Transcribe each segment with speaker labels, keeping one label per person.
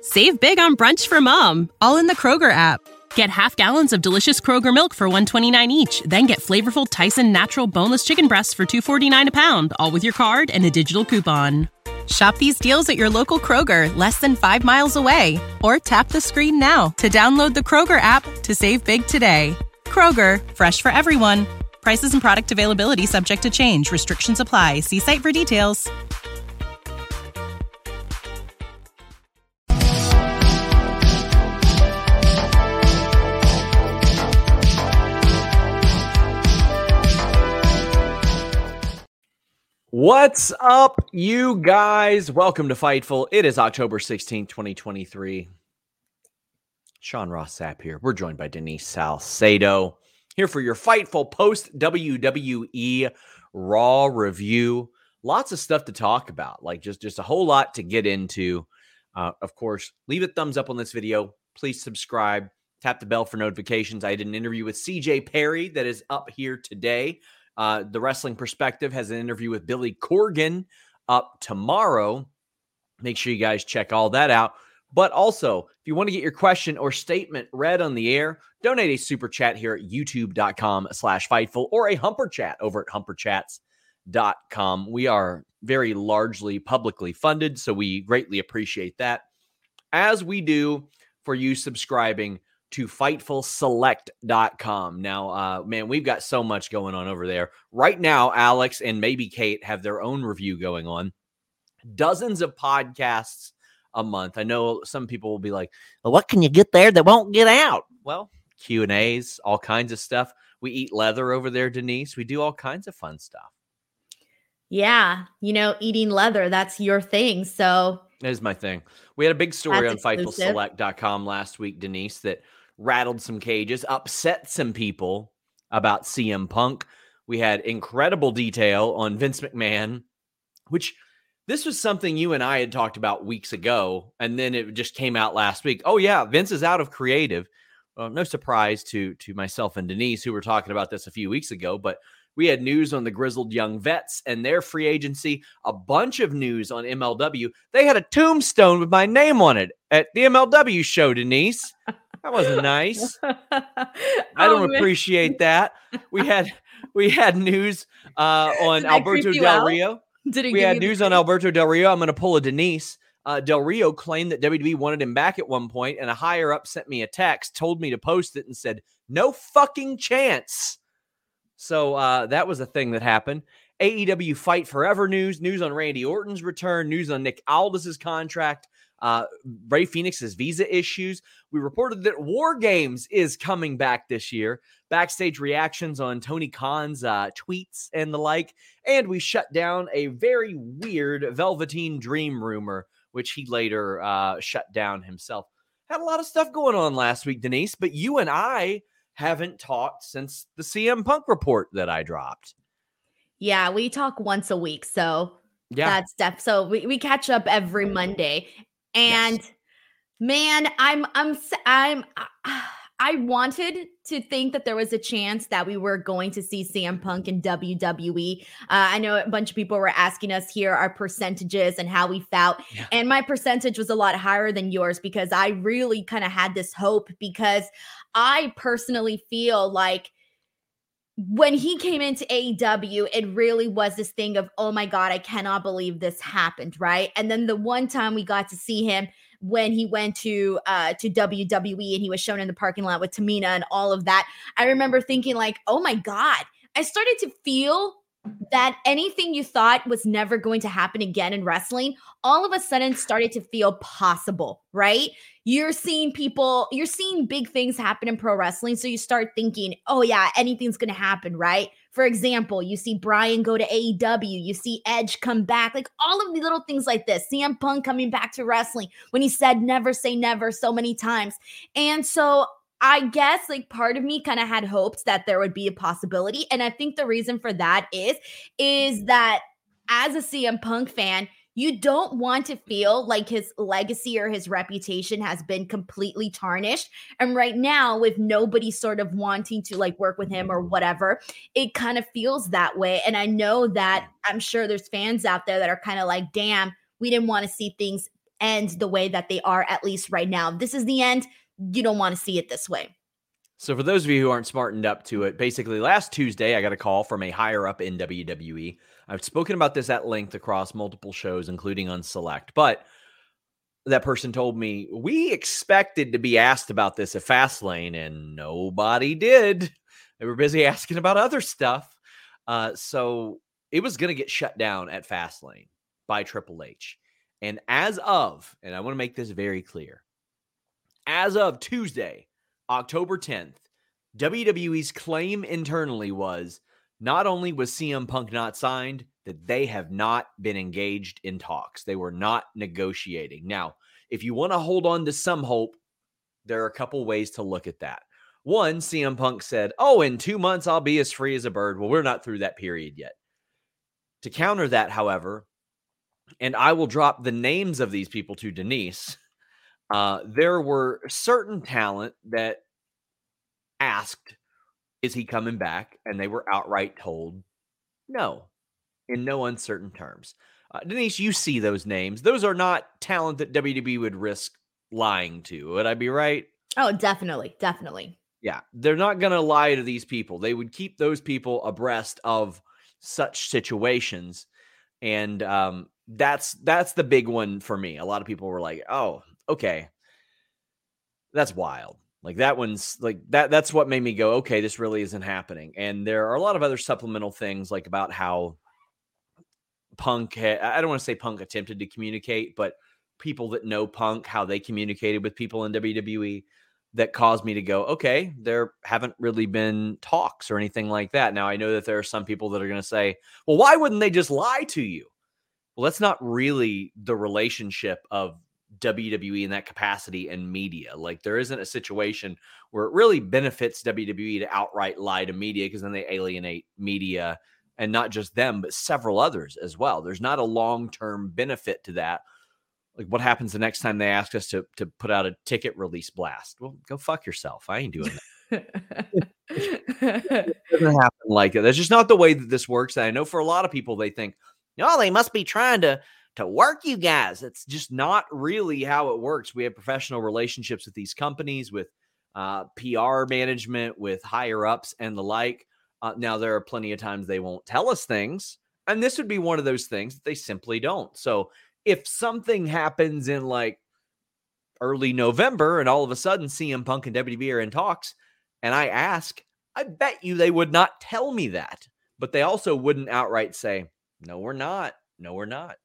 Speaker 1: Save big on brunch for mom, all in the Kroger app. Get half gallons of delicious Kroger milk for $1.29 each. Then get flavorful Tyson natural boneless chicken breasts for $2.49 a pound, all with your card and a digital coupon. Shop these deals at your local Kroger, less than 5 miles away. Or tap the screen now to download the Kroger app to save big today. Kroger, fresh for everyone. Prices and product availability subject to change. Restrictions apply. See site for details.
Speaker 2: What's up, you guys? Welcome to Fightful. It is October 16th, 2023. Sean Ross Sapp here. We're joined by Denise Salcedo here for your Fightful post-WWE Raw review. Lots of stuff to talk about, like just a whole lot to get into. Of course, leave a thumbs up on this video. Please subscribe. Tap the bell for notifications. I did an interview with CJ Perry that is up here today. The Wrestling Perspective has an interview with Billy Corgan up tomorrow. Make sure you guys check all that out. But also, if you want to get your question or statement read on the air, donate a super chat here at youtube.com/Fightful or a Humper Chat over at humperchats.com. We are very largely publicly funded, so we greatly appreciate that. As we do for you subscribing to FightfulSelect.com. Now, man, we've got so much going on over there. Right now, Alex and maybe Kate have their own review going on. Dozens of podcasts a month. I know some people will be like, well, what can you get there that won't get out? Well, Q&As, all kinds of stuff. We eat leather over there, Denise. We do all kinds of fun stuff.
Speaker 3: Yeah, eating leather, that's your thing. So
Speaker 2: that is my thing. We had a big story on FightfulSelect.com last week, Denise, that rattled some cages, upset some people about CM Punk. We had incredible detail on Vince McMahon, which this was something you and I had talked about weeks ago, and then it just came out last week. Oh, yeah, Vince is out of creative. No surprise to myself and Denise, who were talking about this a few weeks ago, but we had news on the Grizzled Young Vets and their free agency, a bunch of news on MLW. They had a tombstone with my name on it at the MLW show, Denise. That wasn't nice. I don't appreciate that. We had news on Alberto Del Rio. We had news on Alberto Del Rio. I'm going to pull a Denise. Del Rio claimed that WWE wanted him back at one point, and a higher up sent me a text, told me to post it, and said, no fucking chance. So that was a thing that happened. AEW Fight Forever news on Randy Orton's return, news on Nick Aldis's contract, Rey Fenix's visa issues. We reported that War Games is coming back this year, backstage reactions on Tony Khan's tweets and the like, and we shut down a very weird Velveteen Dream rumor, which he later shut down himself. Had a lot of stuff going on last week, Denise, but you and I haven't talked since the CM Punk report that I dropped.
Speaker 3: Yeah, we talk once a week, so
Speaker 2: yeah,
Speaker 3: that's so we catch up every Monday. And yes. Man, I wanted to think that there was a chance that we were going to see CM Punk in WWE. I know a bunch of people were asking us here our percentages and how we felt. Yeah. And my percentage was a lot higher than yours because I really kind of had this hope, because I personally feel like when he came into AEW, it really was this thing of, oh my God, I cannot believe this happened, right? And then the one time we got to see him when he went to WWE and he was shown in the parking lot with Tamina and all of that, I remember thinking like, oh my God, I started to feel that anything you thought was never going to happen again in wrestling, all of a sudden started to feel possible, right? You're seeing big things happen in pro wrestling. So you start thinking, oh yeah, anything's going to happen, right? For example, you see Bryan go to AEW, you see Edge come back, like all of the little things like this. CM Punk coming back to wrestling when he said never say never so many times. And so I guess like part of me kind of had hopes that there would be a possibility. And I think the reason for that is that as a CM Punk fan, you don't want to feel like his legacy or his reputation has been completely tarnished. And right now, with nobody sort of wanting to like work with him or whatever, it kind of feels that way. And I know that I'm sure there's fans out there that are kind of like, damn, we didn't want to see things end the way that they are, at least right now. This is the end. You don't want to see it this way.
Speaker 2: So for those of you who aren't smartened up to it, basically last Tuesday, I got a call from a higher up in WWE. I've spoken about this at length across multiple shows, including on Select, but that person told me, we expected to be asked about this at Fastlane, and nobody did. They were busy asking about other stuff. So it was going to get shut down at Fastlane by Triple H. And as of, and I want to make this very clear, as of Tuesday, October 10th, WWE's claim internally was not only was CM Punk not signed, that they have not been engaged in talks. They were not negotiating. Now, if you want to hold on to some hope, there are a couple ways to look at that. One, CM Punk said, in 2 months, I'll be as free as a bird. Well, we're not through that period yet. To counter that, however, and I will drop the names of these people to Denise, there were certain talent that asked, is he coming back? And they were outright told, no, in no uncertain terms. Denise, you see those names. Those are not talent that WWE would risk lying to. Would I be right?
Speaker 3: Oh, definitely. Definitely.
Speaker 2: Yeah. They're not going to lie to these people. They would keep those people abreast of such situations. And that's the big one for me. A lot of people were like, oh, okay. That's wild. Like that one's like that's what made me go, okay, this really isn't happening. And there are a lot of other supplemental things like about how Punk I don't want to say Punk attempted to communicate, but people that know Punk, how they communicated with people in WWE, that caused me to go, okay, there haven't really been talks or anything like that. Now, I know that there are some people that are going to say, well, why wouldn't they just lie to you? Well, that's not really the relationship of WWE in that capacity and media. Like, there isn't a situation where it really benefits WWE to outright lie to media, because then they alienate media, and not just them, but several others as well. There's not a long-term benefit to that. Like, what happens the next time they ask us to put out a ticket release blast? Well, go fuck yourself. I ain't doing that. It doesn't happen like that. That's just not the way that this works. And I know for a lot of people, they think, no, they must be trying to work you guys. It's just not really how it works. We have professional relationships with these companies, with PR management, with higher ups and the like. Now, there are plenty of times they won't tell us things, and this would be one of those things that they simply don't. So if something happens in like early November and all of a sudden CM Punk and WWE are in talks, and I ask, I bet you they would not tell me that. But they also wouldn't outright say, no, we're not. No, we're not.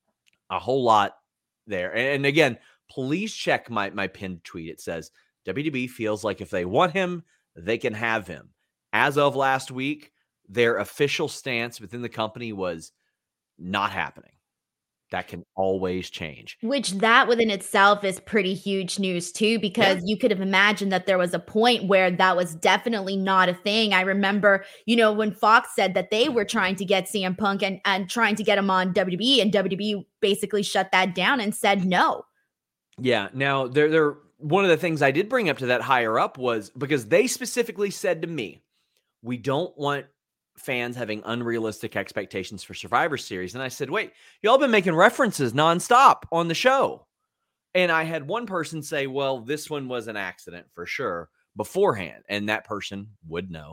Speaker 2: A whole lot there. And again, please check my pinned tweet. It says, WWE feels like if they want him, they can have him. As of last week, their official stance within the company was not happening. That can always change.
Speaker 3: Which that within itself is pretty huge news too, because you could have imagined that there was a point where that was definitely not a thing. I remember, when Fox said that they were trying to get CM Punk and trying to get him on WWE, and WWE basically shut that down and said no.
Speaker 2: Yeah. Now, there one of the things I did bring up to that higher up was because they specifically said to me, we don't want fans having unrealistic expectations for Survivor Series. And I said, wait, y'all been making references nonstop on the show. And I had one person say, well, this one was an accident for sure beforehand. And that person would know.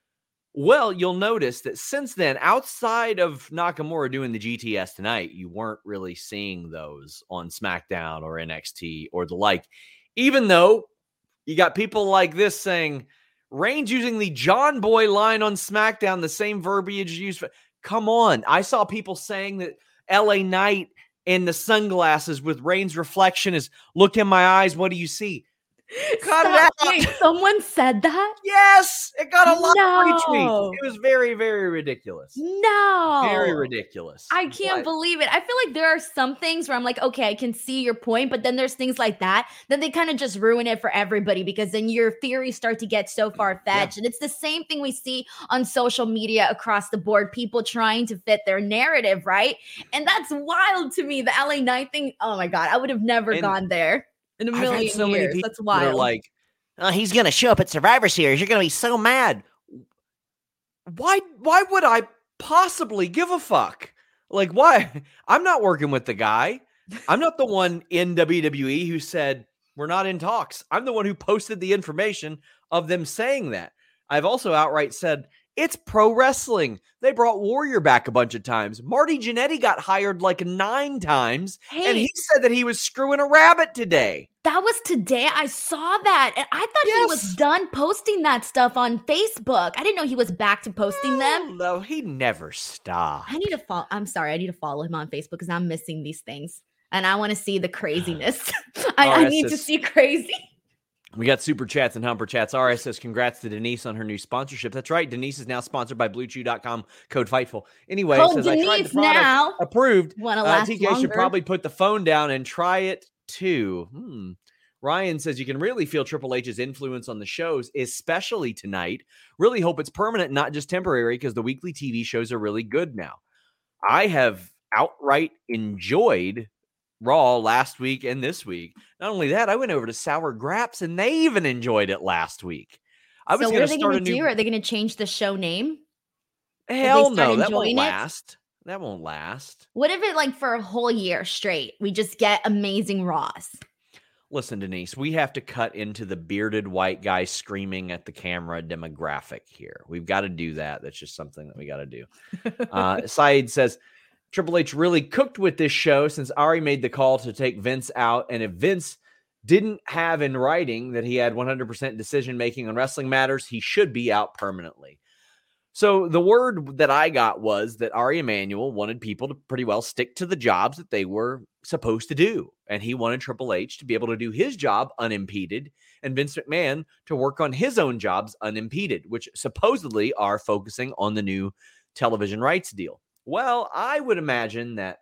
Speaker 2: Well, you'll notice that since then, outside of Nakamura doing the GTS tonight, you weren't really seeing those on SmackDown or NXT or the like, even though you got people like this saying, Reigns using the John Boy line on SmackDown, the same verbiage used. Come on. I saw people saying that LA Knight in the sunglasses with Reigns' reflection is, look in my eyes, what do you see?
Speaker 3: Cut it out. Wait, someone said that?
Speaker 2: Yes. It got a lot of retweets. It was very, very ridiculous.
Speaker 3: No.
Speaker 2: Very ridiculous.
Speaker 3: I can't believe it. I feel like there are some things where I'm like, okay, I can see your point, but then there's things like that. Then they kind of just ruin it for everybody, because then your theories start to get so far-fetched. And it's the same thing we see on social media across the board, people trying to fit their narrative, right? And that's wild to me. The LA Knight thing, oh my God, I would have never gone there. In a million years. That's wild.
Speaker 2: They're like, he's going to show up at Survivor Series. You're going to be so mad. Why would I possibly give a fuck? Like, why? I'm not working with the guy. I'm not the one in WWE who said we're not in talks. I'm the one who posted the information of them saying that. I've also outright said it's pro wrestling. They brought Warrior back a bunch of times. Marty Jannetty got hired like 9 times, and he said that he was screwing a rabbit today.
Speaker 3: That was today. I saw that, and I thought he was done posting that stuff on Facebook. I didn't know he was back to posting them.
Speaker 2: No, he never stopped.
Speaker 3: I need to follow. I'm sorry. I need to follow him on Facebook because I'm missing these things, and I want to see the craziness. I need to see crazy.
Speaker 2: We got super chats and humper chats. RS says, congrats to Denise on her new sponsorship. That's right. Denise is now sponsored by BlueChew.com, code FIGHTFUL. Anyway, says,
Speaker 3: Denise,
Speaker 2: I tried the product,
Speaker 3: now
Speaker 2: approved.
Speaker 3: TK
Speaker 2: should probably put the phone down and try it too. Ryan says, you can really feel Triple H's influence on the shows, especially tonight. Really hope it's permanent, not just temporary, because the weekly TV shows are really good now. I have outright enjoyed Raw last week and this week. Not only that, I went over to Sour Graps and they even enjoyed it last week.
Speaker 3: So what are they going to do? Are they going to change the show name?
Speaker 2: Hell no, that won't last. That won't last.
Speaker 3: What if it like for a whole year straight, we just get amazing Raws?
Speaker 2: Listen, Denise, we have to cut into the bearded white guy screaming at the camera demographic here. We've got to do that. That's just something that we got to do. Saeed says, Triple H really cooked with this show since Ari made the call to take Vince out. And if Vince didn't have in writing that he had 100% decision-making on wrestling matters, he should be out permanently. So the word that I got was that Ari Emanuel wanted people to pretty well stick to the jobs that they were supposed to do. And he wanted Triple H to be able to do his job unimpeded and Vince McMahon to work on his own jobs unimpeded, which supposedly are focusing on the new television rights deal. Well, I would imagine that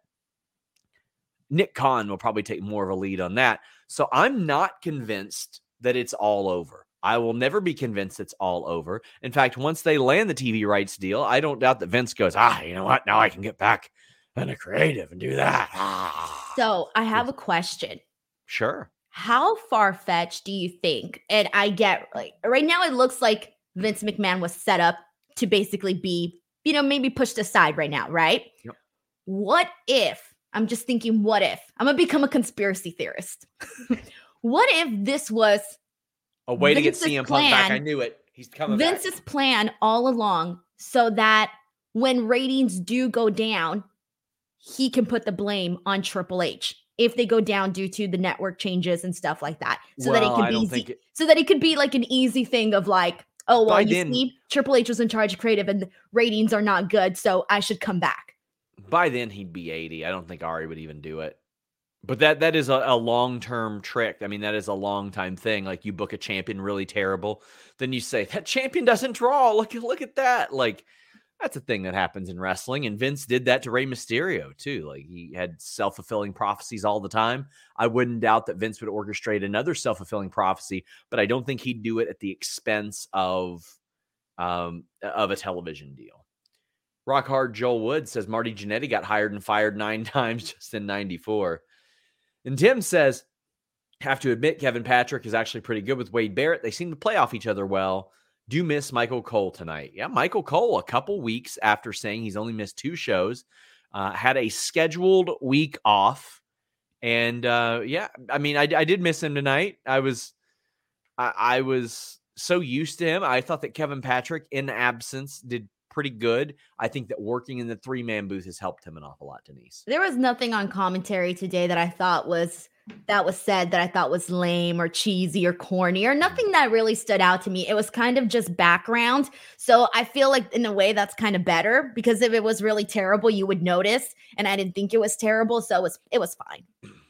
Speaker 2: Nick Khan will probably take more of a lead on that. So I'm not convinced that it's all over. I will never be convinced it's all over. In fact, once they land the TV rights deal, I don't doubt that Vince goes, you know what? Now I can get back into creative and do that.
Speaker 3: So I have a question.
Speaker 2: Sure.
Speaker 3: How far-fetched do you think? And I get, like, right now it looks like Vince McMahon was set up to basically be, maybe pushed aside right now, right?
Speaker 2: Yep.
Speaker 3: What if, I'm just thinking, what if? I'm going to become a conspiracy theorist. What if this was
Speaker 2: a way to get CM Punk back? I knew it. He's coming back.
Speaker 3: Vince's plan all along so that when ratings do go down, he can put the blame on Triple H if they go down due to the network changes and stuff like that. So that it could be like an easy thing of like, oh, well, see, Triple H was in charge of creative and the ratings are not good, so I should come back.
Speaker 2: By then, he'd be 80. I don't think Ari would even do it. But that is a long-term trick. I mean, that is a long-time thing. Like, you book a champion really terrible, then you say, that champion doesn't draw. Look at that. Like, that's a thing that happens in wrestling. And Vince did that to Rey Mysterio, too. Like, he had self-fulfilling prophecies all the time. I wouldn't doubt that Vince would orchestrate another self-fulfilling prophecy, but I don't think he'd do it at the expense of a television deal. Rock Hard Joel Wood says Marty Jannetty got hired and fired 9 times just in 94. And Tim says, have to admit, Kevin Patrick is actually pretty good with Wade Barrett. They seem to play off each other well. Do miss Michael Cole tonight. Yeah, Michael Cole, a couple weeks after saying he's only missed 2 shows, had a scheduled week off. And I mean, I did miss him tonight. I was so used to him. I thought that Kevin Patrick, in absence, did pretty good. I think that working in the 3-man booth has helped him an awful lot, Denise.
Speaker 3: There was nothing on commentary today that I thought was said that I thought was lame or cheesy or corny or nothing that really stood out to me. It was kind of just background. So I feel like in a way that's kind of better, because if it was really terrible, you would notice. And I didn't think it was terrible. So it was fine.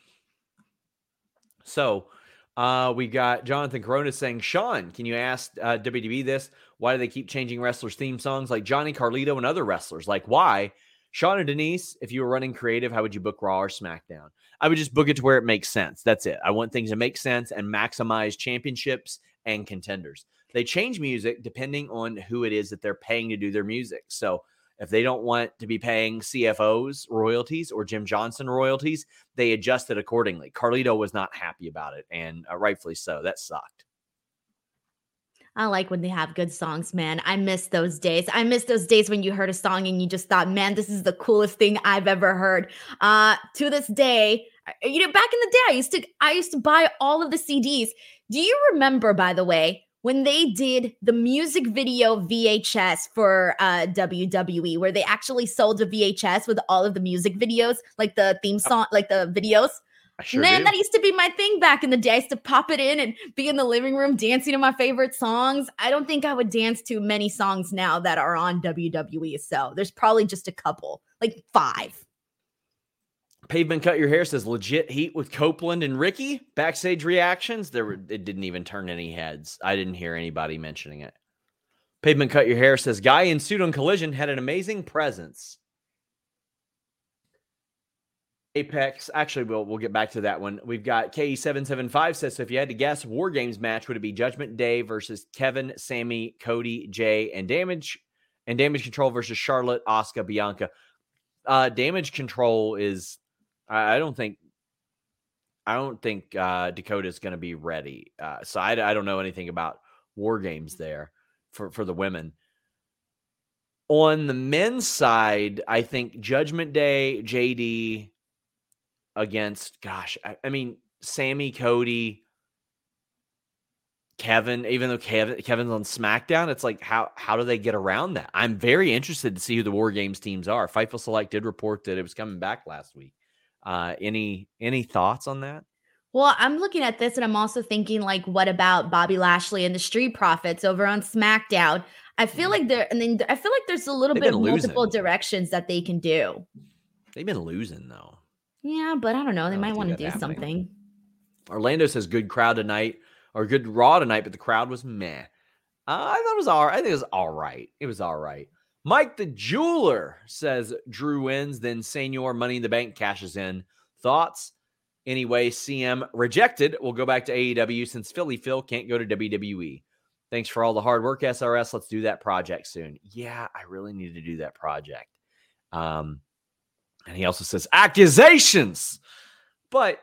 Speaker 2: So we got Jonathan Corona saying, Sean, can you ask WWE this? Why do they keep changing wrestlers' theme songs like Johnny Carlito and other wrestlers? Like, why? Sean and Denise, if you were running creative, how would you book Raw or SmackDown? I would just book it to where it makes sense. That's it. I want things to make sense and maximize championships and contenders. They change music depending on who it is that they're paying to do their music. So if they don't want to be paying CFOs royalties or Jim Johnson royalties, they adjust it accordingly. Carlito was not happy about it, and rightfully so. That sucked.
Speaker 3: I like when they have good songs, man. I miss those days. I miss those days when you heard a song and you just thought, man, this is the coolest thing I've ever heard. To this day, Back in the day, I used to buy all of the CDs. Do you remember, by the way, when they did the music video VHS for WWE, where they actually sold a VHS with all of the music videos, like the theme song, like the videos? That used to be my thing back in the day. I used to pop it in and be in the living room dancing to my favorite songs. I don't think I would dance to many songs now that are on WWE. So there's probably just a couple, like 5.
Speaker 2: Pavement Cut Your Hair says legit heat with Copeland and Ricky. Backstage reactions. It didn't even turn any heads. I didn't hear anybody mentioning it. Pavement Cut Your Hair says guy in suit on Collision had an amazing presence. Apex, actually, we'll get back to that one. We've got KE775 says, so if you had to guess, War Games match, would it be Judgment Day versus Kevin, Sammy, Cody, Jay, and Damage Control versus Charlotte, Asuka, Bianca? Damage Control is, I don't think Dakota's going to be ready. So I don't know anything about War Games there for the women. On the men's side, I think Judgment Day, JD against, Sammy, Cody, Kevin, even though Kevin's on SmackDown, it's like, how do they get around that? I'm very interested to see who the War Games teams are. Fightful Select did report that it was coming back last week. Any thoughts on that?
Speaker 3: Well, I'm looking at this and I'm also thinking, like, what about Bobby Lashley and the Street Profits over on SmackDown? I feel like there's a little bit of multiple directions that they can do. They've
Speaker 2: been losing though.
Speaker 3: Yeah, but I don't know. They might want to do something.
Speaker 2: Orlando says good crowd tonight or good Raw tonight, but the crowd was meh. I thought it was all right. I think it was all right. It was all right. Mike the Jeweler says Drew wins, then Senior Money in the Bank cashes in. Thoughts? Anyway, CM rejected. We'll go back to AEW since Philly Phil can't go to WWE. Thanks for all the hard work, SRS. Let's do that project soon. Yeah, I really need to do that project. And he also says accusations. But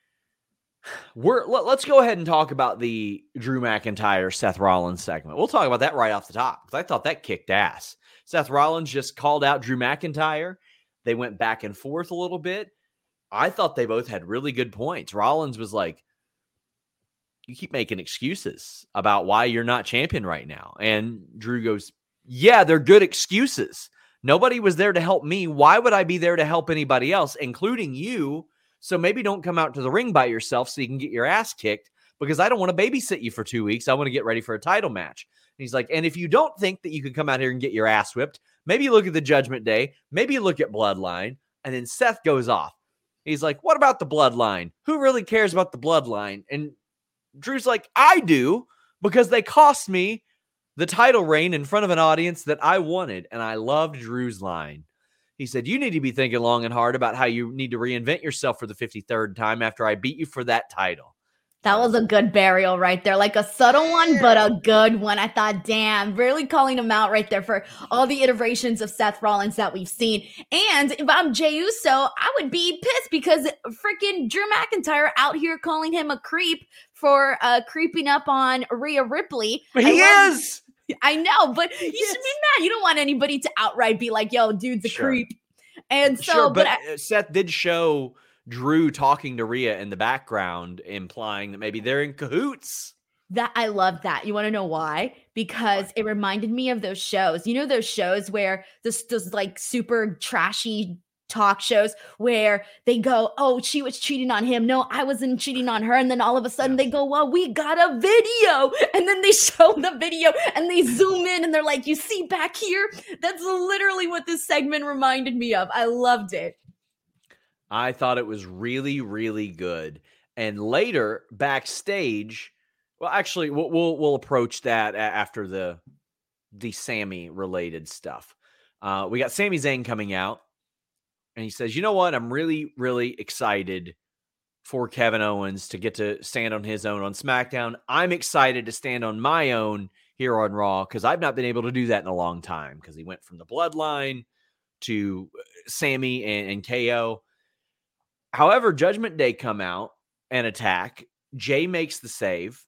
Speaker 2: let's go ahead and talk about the Drew McIntyre, Seth Rollins segment. We'll talk about that right off the top because I thought that kicked ass. Seth Rollins just called out Drew McIntyre. They went back and forth a little bit. I thought they both had really good points. Rollins was like, you keep making excuses about why you're not champion right now. And Drew goes, yeah, they're good excuses. Nobody was there to help me. Why would I be there to help anybody else, including you? So maybe don't come out to the ring by yourself so you can get your ass kicked because I don't want to babysit you for 2 weeks. I want to get ready for a title match. And he's like, and if you don't think that you can come out here and get your ass whipped, maybe you look at the Judgment Day, maybe you look at Bloodline. And then Seth goes off. He's like, what about the Bloodline? Who really cares about the Bloodline? And Drew's like, I do, because they cost me the title reign in front of an audience that I wanted. And I loved Drew's line. He said, you need to be thinking long and hard about how you need to reinvent yourself for the 53rd time after I beat you for that title.
Speaker 3: That was a good burial right there. Like a subtle one, but a good one. I thought, damn, really calling him out right there for all the iterations of Seth Rollins that we've seen. And if I'm Jey Uso, I would be pissed because freaking Drew McIntyre out here calling him a creep for creeping up on Rhea Ripley.
Speaker 2: But he is.
Speaker 3: I know, but you should be mad. You don't want anybody to outright be like, yo, dude's a creep. And so,
Speaker 2: but Seth did show Drew talking to Rhea in the background, implying that maybe they're in cahoots.
Speaker 3: That I love that. You want to know why? Because it reminded me of those shows. You know, those shows where those like super trashy talk shows where they go, oh, she was cheating on him. No, I wasn't cheating on her. And then all of a sudden they go, well, we got a video. And then they show the video and they zoom in and they're like, you see back here? That's literally what this segment reminded me of. I loved it.
Speaker 2: I thought it was really, really good. And later, backstage, well, actually, we'll approach that after the Sammy-related stuff. We got Sami Zayn coming out, and he says, you know what? I'm really, really excited for Kevin Owens to get to stand on his own on SmackDown. I'm excited to stand on my own here on Raw because I've not been able to do that in a long time because he went from the Bloodline to Sammy and KO. However, Judgment Day come out and attack. Jay makes the save.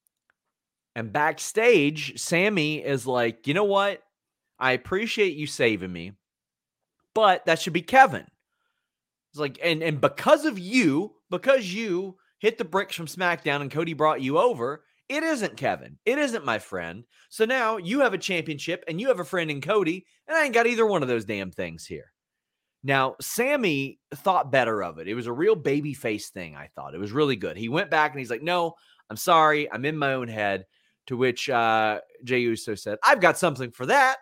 Speaker 2: And backstage, Sammy is like, you know what? I appreciate you saving me, but that should be Kevin. It's like, and because you hit the bricks from SmackDown and Cody brought you over, it isn't Kevin. It isn't my friend. So now you have a championship and you have a friend in Cody, and I ain't got either one of those damn things here. Now, Sammy thought better of it. It was a real babyface thing, I thought. It was really good. He went back and he's like, no, I'm sorry. I'm in my own head. To which Jey Uso said, I've got something for that.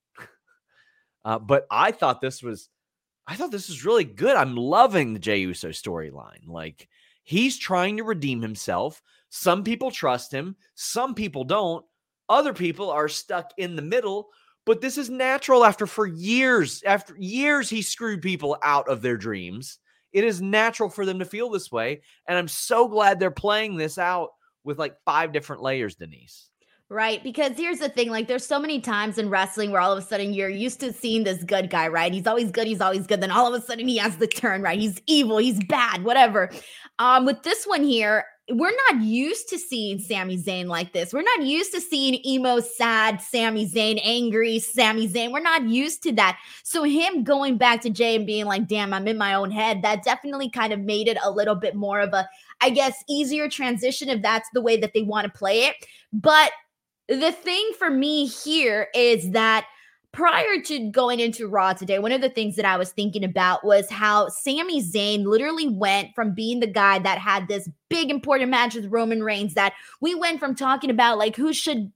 Speaker 2: But I thought this was really good. I'm loving the Jey Uso storyline. Like, he's trying to redeem himself. Some people trust him. Some people don't. Other people are stuck in the middle. But this is natural after years he screwed people out of their dreams. It is natural for them to feel this way. And I'm so glad they're playing this out with like 5 different layers, Denise.
Speaker 3: Right, because here's the thing, like there's so many times in wrestling where all of a sudden you're used to seeing this good guy, right? He's always good. Then all of a sudden he has the turn, right? He's evil, he's bad, whatever. With this one here, we're not used to seeing Sami Zayn like this. We're not used to seeing emo, sad Sami Zayn, angry Sami Zayn. We're not used to that. So him going back to Jey and being like, damn, I'm in my own head, that definitely kind of made it a little bit more of a, I guess, easier transition if that's the way that they want to play it. But the thing for me here is that prior to going into Raw today, one of the things that I was thinking about was how Sami Zayn literally went from being the guy that had this big important match with Roman Reigns, that we went from talking about like who should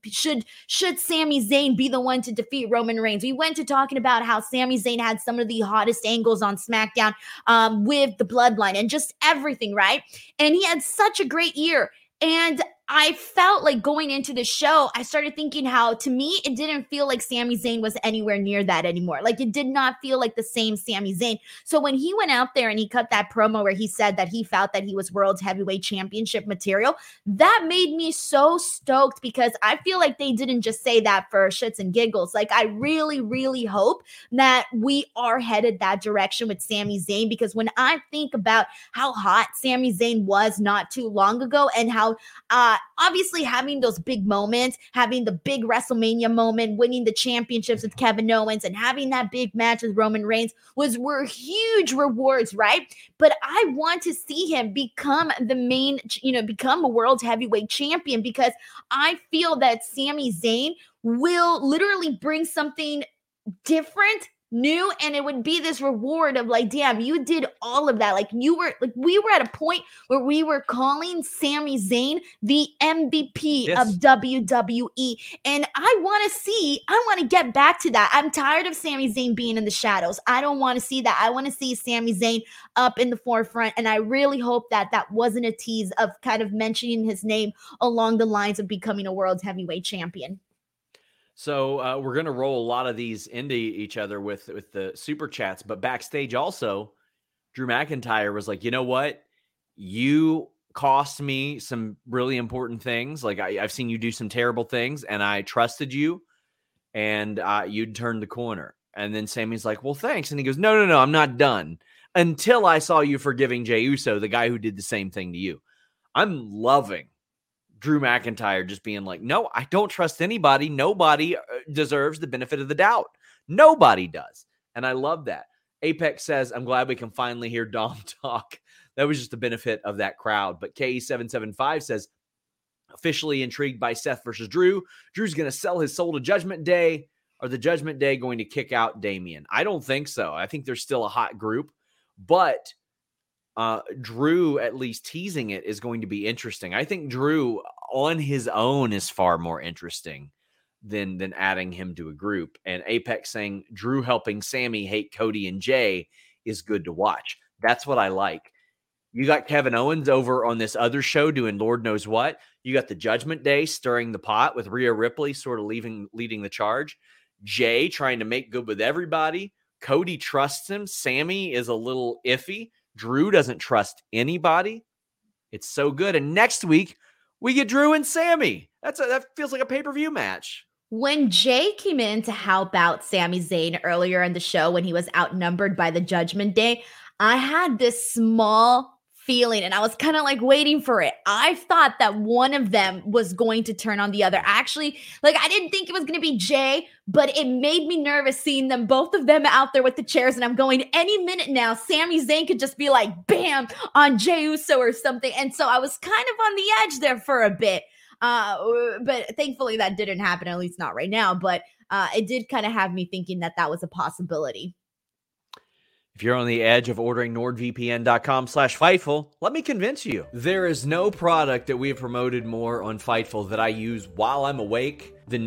Speaker 3: Sami Zayn be the one to defeat Roman Reigns. We went to talking about how Sami Zayn had some of the hottest angles on SmackDown with the Bloodline and just everything, right? And he had such a great year. And I felt like going into the show, I started thinking how, to me, it didn't feel like Sami Zayn was anywhere near that anymore. Like, it did not feel like the same Sami Zayn. So when he went out there and he cut that promo where he said that he felt that he was World Heavyweight Championship material, that made me so stoked, because I feel like they didn't just say that for shits and giggles. Like, I really, really hope that we are headed that direction with Sami Zayn, because when I think about how hot Sami Zayn was not too long ago, and how obviously having those big moments, having the big WrestleMania moment, winning the championships with Kevin Owens, and having that big match with Roman Reigns were huge rewards, right? But I want to see him become become a world heavyweight champion, because I feel that Sami Zayn will literally bring something different, new, and it would be this reward of like, damn, you did all of that. Like, we were at a point where we were calling Sami Zayn the MVP of WWE. And I want to get back to that. I'm tired of Sami Zayn being in the shadows. I don't want to see that. I want to see Sami Zayn up in the forefront. And I really hope that that wasn't a tease of kind of mentioning his name along the lines of becoming a world heavyweight champion.
Speaker 2: So we're going to roll a lot of these into each other with the super chats, but backstage also, Drew McIntyre was like, you know what? You cost me some really important things. Like, I've seen you do some terrible things, and I trusted you, and you'd turned the corner. And then Sammy's like, well, thanks. And he goes, no, I'm not done until I saw you forgiving Jey Uso, the guy who did the same thing to you. I'm loving Drew McIntyre just being like, no, I don't trust anybody. Nobody deserves the benefit of the doubt. Nobody does. And I love that. Apex says, I'm glad we can finally hear Dom talk. That was just the benefit of that crowd. But KE775 says, officially intrigued by Seth versus Drew. Drew's going to sell his soul to Judgment Day. Or the Judgment Day going to kick out Damian? I don't think so. I think there's still a hot group. But Drew at least teasing it is going to be interesting. I think Drew on his own is far more interesting than adding him to a group. And Apex saying Drew helping Sammy hate Cody and Jey is good to watch. That's what I like. You got Kevin Owens over on this other show doing Lord knows what. You got the Judgment Day stirring the pot with Rhea Ripley sort of leading the charge. Jey trying to make good with everybody. Cody trusts him. Sammy is a little iffy. Drew doesn't trust anybody. It's so good. And next week, we get Drew and Sammy. That feels like a pay-per-view match.
Speaker 3: When Jey came in to help out Sami Zayn earlier in the show when he was outnumbered by the Judgment Day, I had this small feeling, and I was kind of like waiting for it. I thought that one of them was going to turn on the other. Actually, like, I didn't think it was going to be Jay, but it made me nervous seeing them, both of them out there with the chairs. And I'm going, any minute now, Sami Zayn could just be like, bam, on Jey Uso or something. And so I was kind of on the edge there for a bit. But thankfully that didn't happen, at least not right now. But it did kind of have me thinking that that was a possibility.
Speaker 2: If you're on the edge of ordering NordVPN.com/Fightful, let me convince you. There is no product that we have promoted more on Fightful that I use while I'm awake than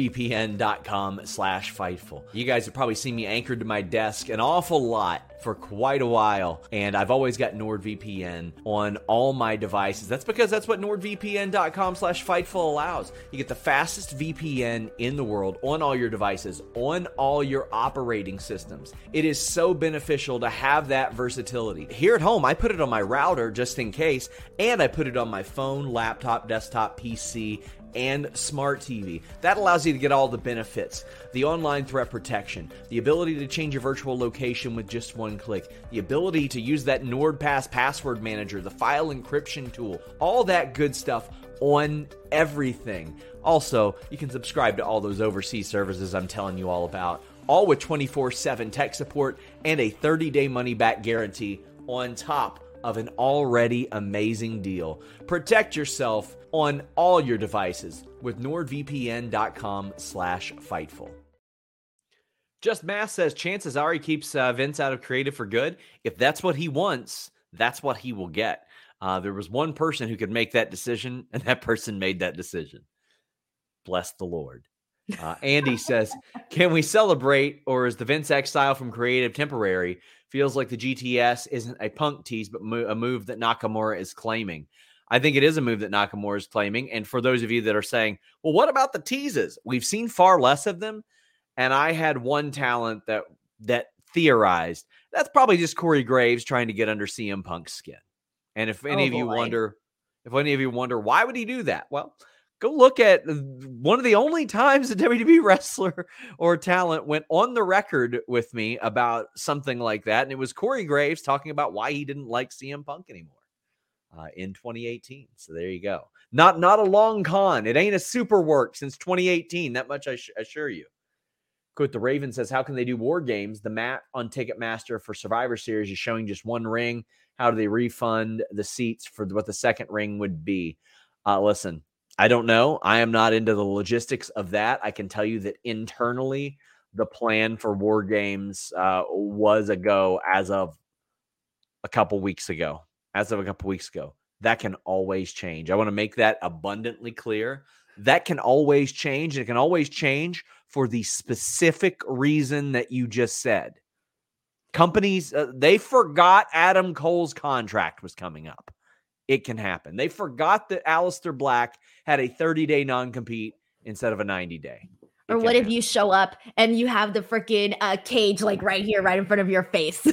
Speaker 2: NordVPN.com/Fightful. You guys have probably seen me anchored to my desk an awful lot for quite a while, and I've always got NordVPN on all my devices. That's because that's what NordVPN.com/Fightful allows. You get the fastest VPN in the world on all your devices, on all your operating systems. It is so beneficial to have that versatility. Here at home, I put it on my router just in case, and I put it on my phone, laptop, desktop, PC, and smart TV. That allows you to get all the benefits. The online threat protection, the ability to change your virtual location with just one click, the ability to use that NordPass password manager, the file encryption tool, all that good stuff on everything. Also, you can subscribe to all those overseas services I'm telling you all about, all with 24/7 tech support and a 30-day money-back guarantee on top of an already amazing deal. Protect yourself on all your devices with NordVPN.com/Fightful. Just Math says chances are he keeps Vince out of creative for good. If that's what he wants, that's what he will get. There was one person who could make that decision, and that person made that decision. Bless the Lord. Andy says, can we celebrate, or is the Vince exile from creative temporary? Feels like the GTS isn't a Punk tease, but a move that Nakamura is claiming. I think it is a move that Nakamura is claiming. And for those of you that are saying, well, what about the teases? We've seen far less of them. And I had one talent that theorized that's probably just Corey Graves trying to get under CM Punk's skin. And if any of you wonder why would he do that? Well, go look at one of the only times a WWE wrestler or talent went on the record with me about something like that. And it was Corey Graves talking about why he didn't like CM Punk anymore in 2018. So there you go. Not a long con. It ain't a super work since 2018. That much I assure you. Quote, the Raven says, how can they do war games? The mat on Ticketmaster for Survivor Series is showing just one ring. How do they refund the seats for what the second ring would be? Listen, I don't know. I am not into the logistics of that. I can tell you that internally, the plan for War Games was a go as of a couple weeks ago. That can always change. I want to make that abundantly clear. That can always change. And it can always change for the specific reason that you just said. Companies, they forgot Adam Cole's contract was coming up. It can happen. They forgot that Aleister Black had a 30-day non-compete instead of a 90-day.
Speaker 3: Or what if you show up and you have the freaking cage like right here, right in front of your face?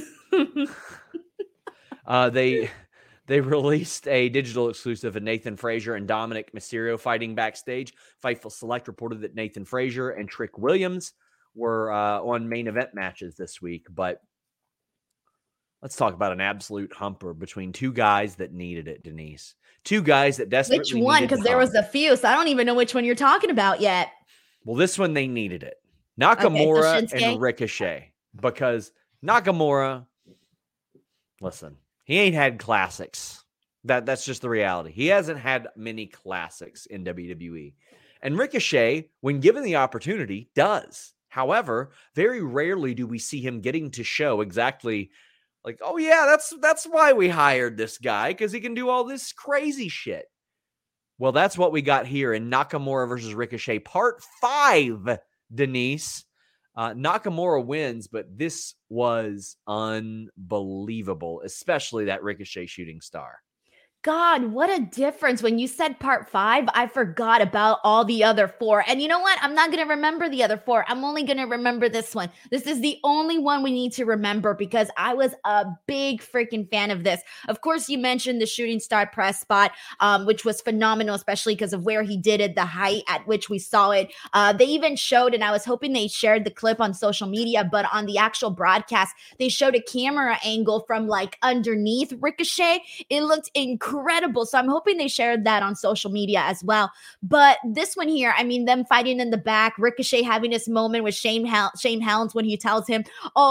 Speaker 2: They released a digital exclusive of Nathan Frazier and Dominic Mysterio fighting backstage. Fightful Select reported that Nathan Frazier and Trick Williams were on main event matches this week, but let's talk about an absolute humper between two guys that needed it, Denise. Two guys that desperately
Speaker 3: needed it. Which one? Because there was a few, so I don't even know which one you're talking about yet.
Speaker 2: Well, this one, they needed it. Nakamura and Ricochet. Because Nakamura, listen, he ain't had classics. That's just the reality. He hasn't had many classics in WWE. And Ricochet, when given the opportunity, does. However, very rarely do we see him getting to show exactly like, oh yeah, that's why we hired this guy, because he can do all this crazy shit. Well, that's what we got here in Nakamura versus Ricochet, part 5, Denise. Nakamura wins, but this was unbelievable, especially that Ricochet shooting star.
Speaker 3: God, what a difference. When you said part 5, I forgot about all the other 4. And you know what? I'm not going to remember the other 4. I'm only going to remember this one. This is the only one we need to remember because I was a big freaking fan of this. Of course, you mentioned the shooting star press spot, which was phenomenal, especially because of where he did it, the height at which we saw it. They even showed, and I was hoping they shared the clip on social media, but on the actual broadcast, they showed a camera angle from like underneath Ricochet. It looked incredible. So I'm hoping they shared that on social media as well. But this one here, I mean, them fighting in the back, Ricochet having this moment with Shane Helms when he tells him,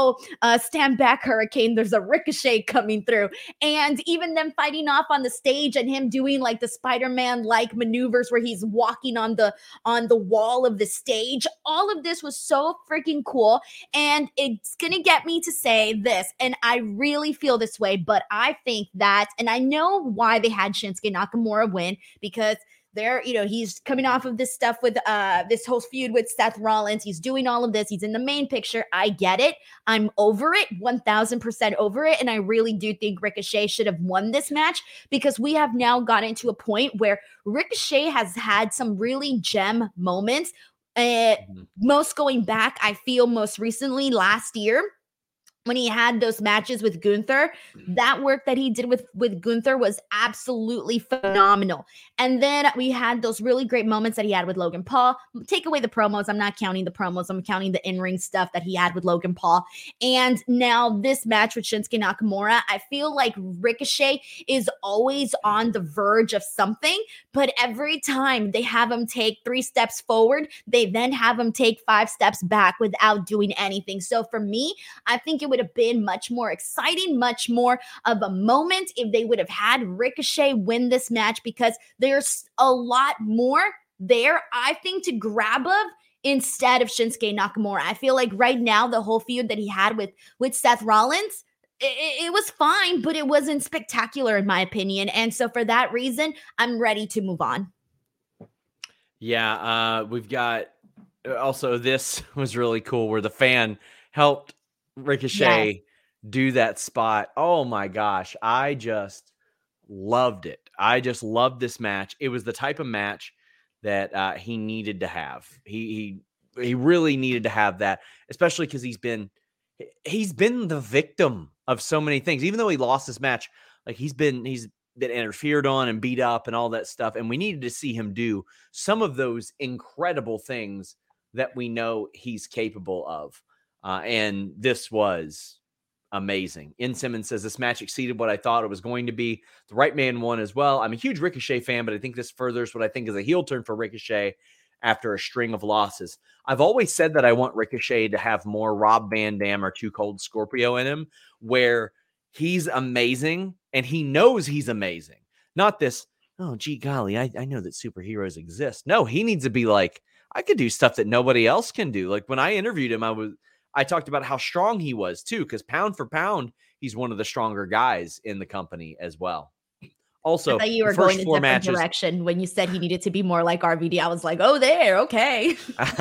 Speaker 3: stand back, Hurricane, there's a Ricochet coming through. And even them fighting off on the stage and him doing like the Spider-Man-like maneuvers where he's walking on the wall of the stage. All of this was so freaking cool. And it's going to get me to say this, and I really feel this way, but I think that, and I know why they had Shinsuke Nakamura win, because he's coming off of this stuff with this whole feud with Seth Rollins. He's doing all of this. He's in the main picture. I get it. I'm over it, 1000% over it. And I really do think Ricochet should have won this match because we have now gotten to a point where Ricochet has had some really gem moments. Most going back, I feel most recently last year, when he had those matches with Gunther, that work that he did with Gunther was absolutely phenomenal. And then we had those really great moments that he had with Logan Paul. Take away the promos. I'm not counting the promos. I'm counting the in-ring stuff that he had with Logan Paul. And now this match with Shinsuke Nakamura, I feel like Ricochet is always on the verge of something, but every time they have him take 3 steps forward, they then have him take 5 steps back without doing anything. So for me, I think it would have been much more exciting, much more of a moment if they would have had Ricochet win this match, because there's a lot more there, I think, to grab of instead of Shinsuke Nakamura. I feel like right now, the whole feud that he had with Seth Rollins, it was fine, but it wasn't spectacular in my opinion. And so for that reason, I'm ready to move on.
Speaker 2: Yeah, we've got also, this was really cool where the fan helped Ricochet do that spot. Oh my gosh, I just loved it. I just loved this match. It was the type of match that he needed to have. He really needed to have that, especially because he's been the victim of so many things. Even though he lost this match, like he's been interfered on and beat up and all that stuff, and we needed to see him do some of those incredible things that we know he's capable of. And this was amazing. In Simmons says this match exceeded what I thought it was going to be. The right man won as well. I'm a huge Ricochet fan, but I think this furthers what I think is a heel turn for Ricochet after a string of losses. I've always said that I want Ricochet to have more Rob Van Dam or Too Cold Scorpio in him, where he's amazing and he knows he's amazing. Not this, oh, gee golly, I know that superheroes exist. No, he needs to be like, I could do stuff that nobody else can do. Like when I interviewed him, I talked about how strong he was too, because pound for pound, he's one of the stronger guys in the company as well. Also,
Speaker 3: I thought you were going in a different direction when you said he needed to be more like RVD. I was like, oh, there, okay.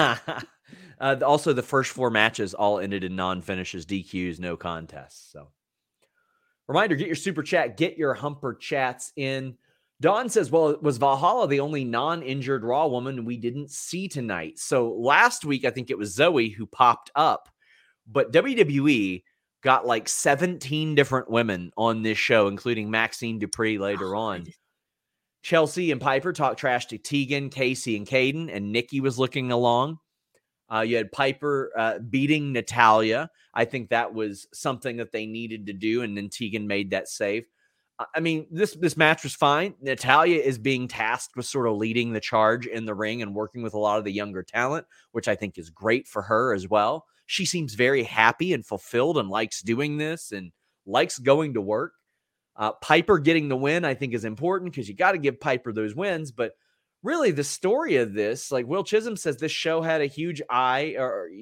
Speaker 2: Also, the first 4 matches all ended in non-finishes, DQs, no contests. So, reminder: get your super chat, get your humper chats in. Dawn says, well, was Valhalla the only non-injured Raw woman we didn't see tonight? So last week, I think it was Zoe who popped up, but WWE got like 17 different women on this show, including Maxine Dupree later on. Chelsea and Piper talked trash to Tegan, Casey, and Caden, and Nikki was looking along. You had Piper beating Natalya. I think that was something that they needed to do, and then Tegan made that save. I mean, this match was fine. Natalya is being tasked with sort of leading the charge in the ring and working with a lot of the younger talent, which I think is great for her as well. She seems very happy and fulfilled and likes doing this and likes going to work. Piper getting the win, I think, is important because you got to give Piper those wins. But really, the story of this, like Will Chisholm says, this show had a huge eye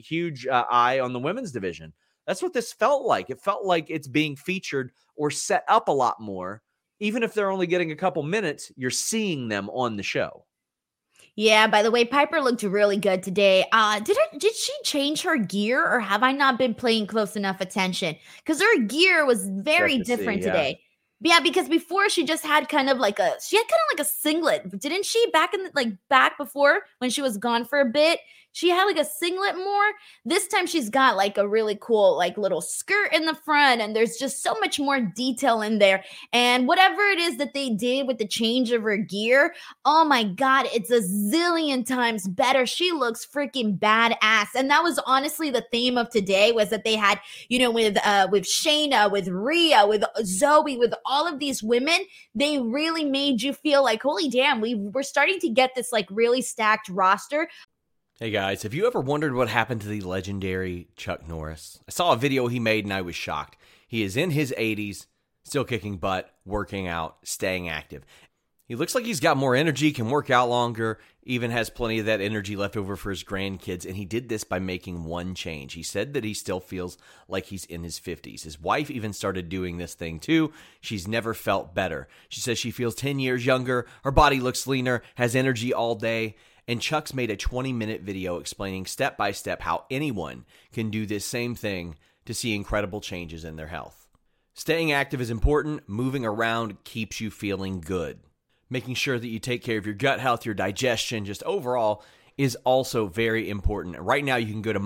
Speaker 2: on the women's division. That's what this felt like. It felt like it's being featured or set up a lot more. Even if they're only getting a couple minutes, you're seeing them on the show.
Speaker 3: Yeah, by the way, Piper looked really good today. Did she change her gear, or have I not been paying close enough attention? Because her gear was very different today. Yeah, because before she just had kind of like a singlet, didn't she? Back before when she was gone for a bit, she had like a singlet more. This time she's got like a really cool like little skirt in the front, and there's just so much more detail in there. And whatever it is that they did with the change of her gear, oh my God, it's a zillion times better. She looks freaking badass. And that was honestly the theme of today, was that they had, with Shayna, with Rhea, with Zoe, with all of these women, they really made you feel like, holy damn, we're starting to get this like really stacked roster.
Speaker 2: Hey guys, have you ever wondered what happened to the legendary Chuck Norris? I saw a video he made and I was shocked. He is in his 80s, still kicking butt, working out, staying active. He looks like he's got more energy, can work out longer, even has plenty of that energy left over for his grandkids, and he did this by making one change. He said that he still feels like he's in his 50s. His wife even started doing this thing too. She's never felt better. She says she feels 10 years younger, her body looks leaner, has energy all day, and Chuck's made a 20-minute video explaining step by step how anyone can do this same thing to see incredible changes in their health. Staying active is important. Moving around keeps you feeling good. Making sure that you take care of your gut health, your digestion, just overall is also very important. Right now, you can go to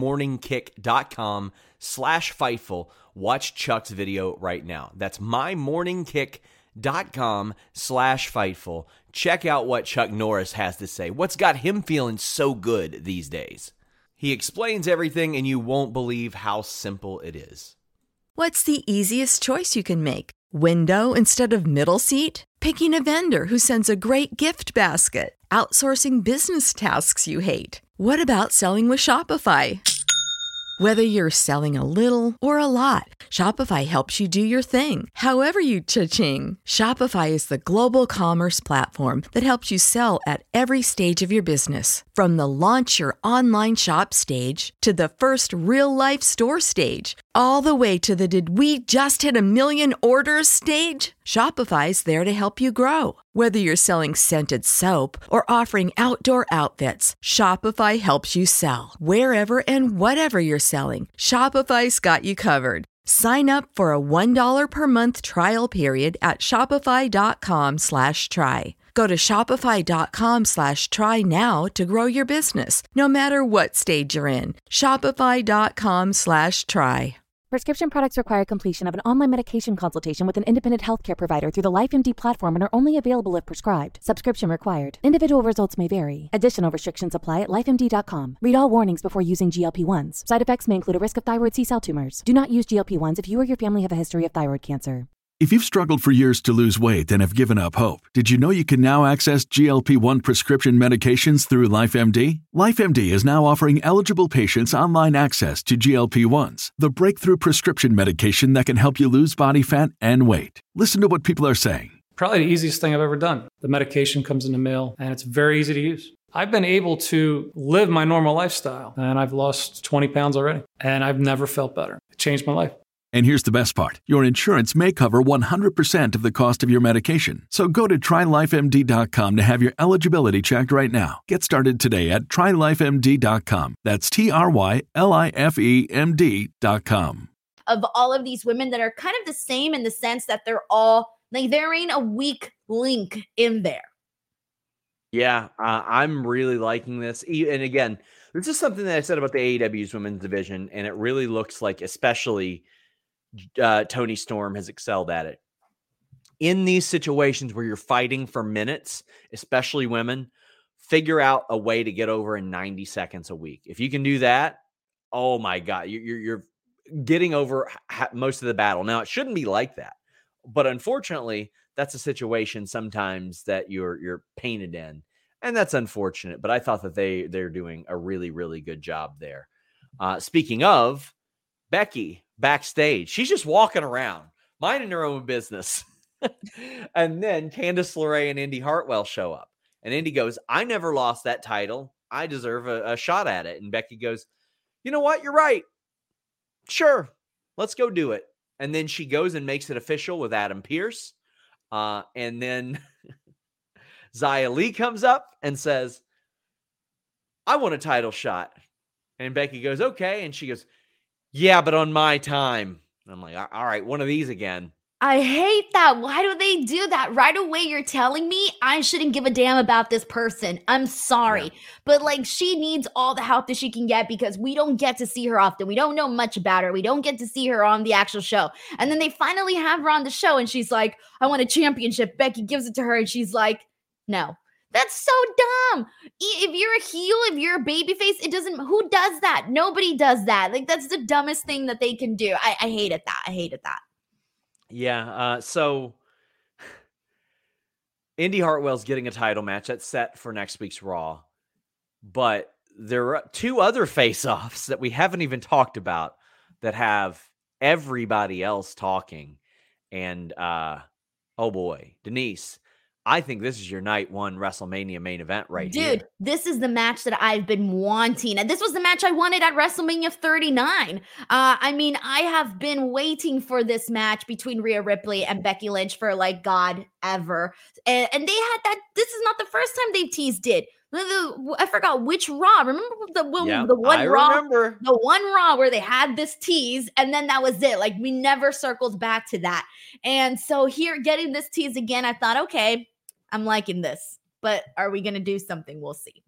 Speaker 2: mymorningkick.com/Fightful. Watch Chuck's video right now. That's mymorningkick.com/Fightful. Check out what Chuck Norris has to say. What's got him feeling so good these days? He explains everything, and you won't believe how simple it is.
Speaker 4: What's the easiest choice you can make? Window instead of middle seat? Picking a vendor who sends a great gift basket? Outsourcing business tasks you hate? What about selling with Shopify? Whether you're selling a little or a lot, Shopify helps you do your thing, however you cha-ching. Shopify is the global commerce platform that helps you sell at every stage of your business. From the launch your online shop stage to the first real-life store stage, all the way to the did we just hit 1 million orders stage. Shopify's there to help you grow. Whether you're selling scented soap or offering outdoor outfits, Shopify helps you sell. Wherever and whatever you're selling, Shopify's got you covered. Sign up for a $1 per month trial period at shopify.com/try. Go to shopify.com/try now to grow your business, no matter what stage you're in. Shopify.com/try.
Speaker 5: Prescription products require completion of an online medication consultation with an independent healthcare provider through the LifeMD platform and are only available if prescribed. Subscription required. Individual results may vary. Additional restrictions apply at lifemd.com. Read all warnings before using GLP-1s. Side effects may include a risk of thyroid C-cell tumors. Do not use GLP-1s if you or your family have a history of thyroid cancer.
Speaker 6: If you've struggled for years to lose weight and have given up hope, did you know you can now access GLP-1 prescription medications through LifeMD? LifeMD is now offering eligible patients online access to GLP-1s, the breakthrough prescription medication that can help you lose body fat and weight. Listen to what people are saying.
Speaker 7: Probably the easiest thing I've ever done. The medication comes in the mail, and it's very easy to use. I've been able to live my normal lifestyle, and I've lost 20 pounds already, and I've never felt better. It changed my life.
Speaker 6: And here's the best part. Your insurance may cover 100% of the cost of your medication. So go to TryLifeMD.com to have your eligibility checked right now. Get started today at TryLifeMD.com. That's TryLifeMD.com.
Speaker 3: Of all of these women that are kind of the same in the sense that they're all, like, there ain't a weak link in there.
Speaker 2: Yeah, I'm really liking this. And again, this is something that I said about the AEW's women's division, and it really looks like, especially Toni Storm has excelled at it. In these situations where you're fighting for minutes, especially women, figure out a way to get over in 90 seconds a week. If you can do that, oh my God, you're getting over most of the battle. Now, it shouldn't be like that, but unfortunately, that's a situation sometimes that you're painted in, and that's unfortunate. But I thought that they're doing a really, really good job there. Speaking of Becky backstage, she's just walking around, minding her own business. And then Candice LeRae and Indy Hartwell show up. And Indy goes, I never lost that title. I deserve a shot at it. And Becky goes, you know what? You're right. Sure. Let's go do it. And then she goes and makes it official with Adam Pearce. And then Xia Li comes up and says, I want a title shot. And Becky goes, okay. And she goes, yeah, but on my time. And I'm like, all right, one of these again.
Speaker 3: I hate that. Why do they do that? Right away, you're telling me I shouldn't give a damn about this person. I'm sorry. Yeah. But like, she needs all the help that she can get because we don't get to see her often. We don't know much about her. We don't get to see her on the actual show. And then they finally have her on the show and she's like, I want a championship. Becky gives it to her and she's like, no. That's so dumb. If you're a heel, if you're a babyface, it doesn't, who does that? Nobody does that. Like, that's the dumbest thing that they can do. I hated that. I hated that.
Speaker 2: Yeah, so Indy Hartwell's getting a title match that's set for next week's Raw, but there are two other face-offs that we haven't even talked about that have everybody else talking. And, oh boy, Denise, I think this is your night one WrestleMania main event right here.
Speaker 3: Dude, this is the match that I've been wanting. And this was the match I wanted at WrestleMania 39. I mean, I have been waiting for this match between Rhea Ripley and Becky Lynch for like God ever. And they had that. This is not the first time they've teased it. I forgot which Raw. Remember the one Raw? Remember. The one Raw where they had this tease and then that was it. Like we never circled back to that. And so here getting this tease again, I thought, okay, I'm liking this, but are we going to do something? We'll see.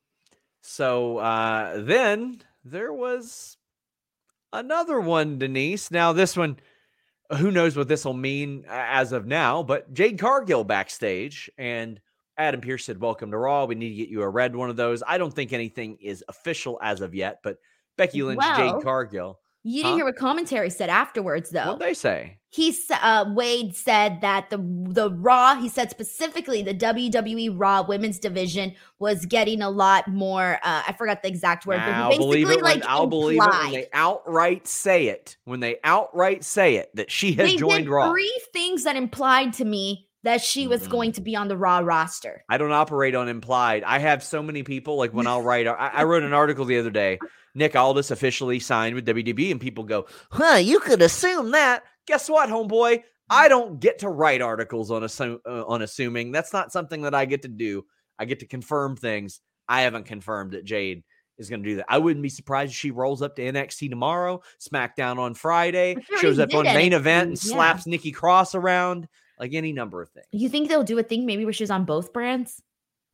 Speaker 2: So then there was another one, Denise. Now this one, who knows what this will mean as of now, but Jade Cargill backstage and Adam Pearce said, welcome to Raw. We need to get you a red one of those. I don't think anything is official as of yet, but Becky Lynch, Jade Cargill.
Speaker 3: You didn't hear what commentary said afterwards, though.
Speaker 2: What'd they say?
Speaker 3: Wade said that the Raw, he said specifically the WWE Raw women's division was getting a lot more, I forgot the exact word, but basically
Speaker 2: I'll believe it when they outright say it. When they outright say it, that she has joined Raw.
Speaker 3: Three things that implied to me that she was going to be on the Raw roster.
Speaker 2: I don't operate on implied. I have so many people, like when I'll write, I wrote an article the other day, Nick Aldis officially signed with WWE, and people go, you could assume that. Guess what, homeboy? I don't get to write articles on assuming. That's not something that I get to do. I get to confirm things. I haven't confirmed that Jade is going to do that. I wouldn't be surprised if she rolls up to NXT tomorrow, SmackDown on Friday, shows up on main event and slaps Nikki Cross around, like any number of things.
Speaker 3: You think they'll do a thing maybe where she's on both brands?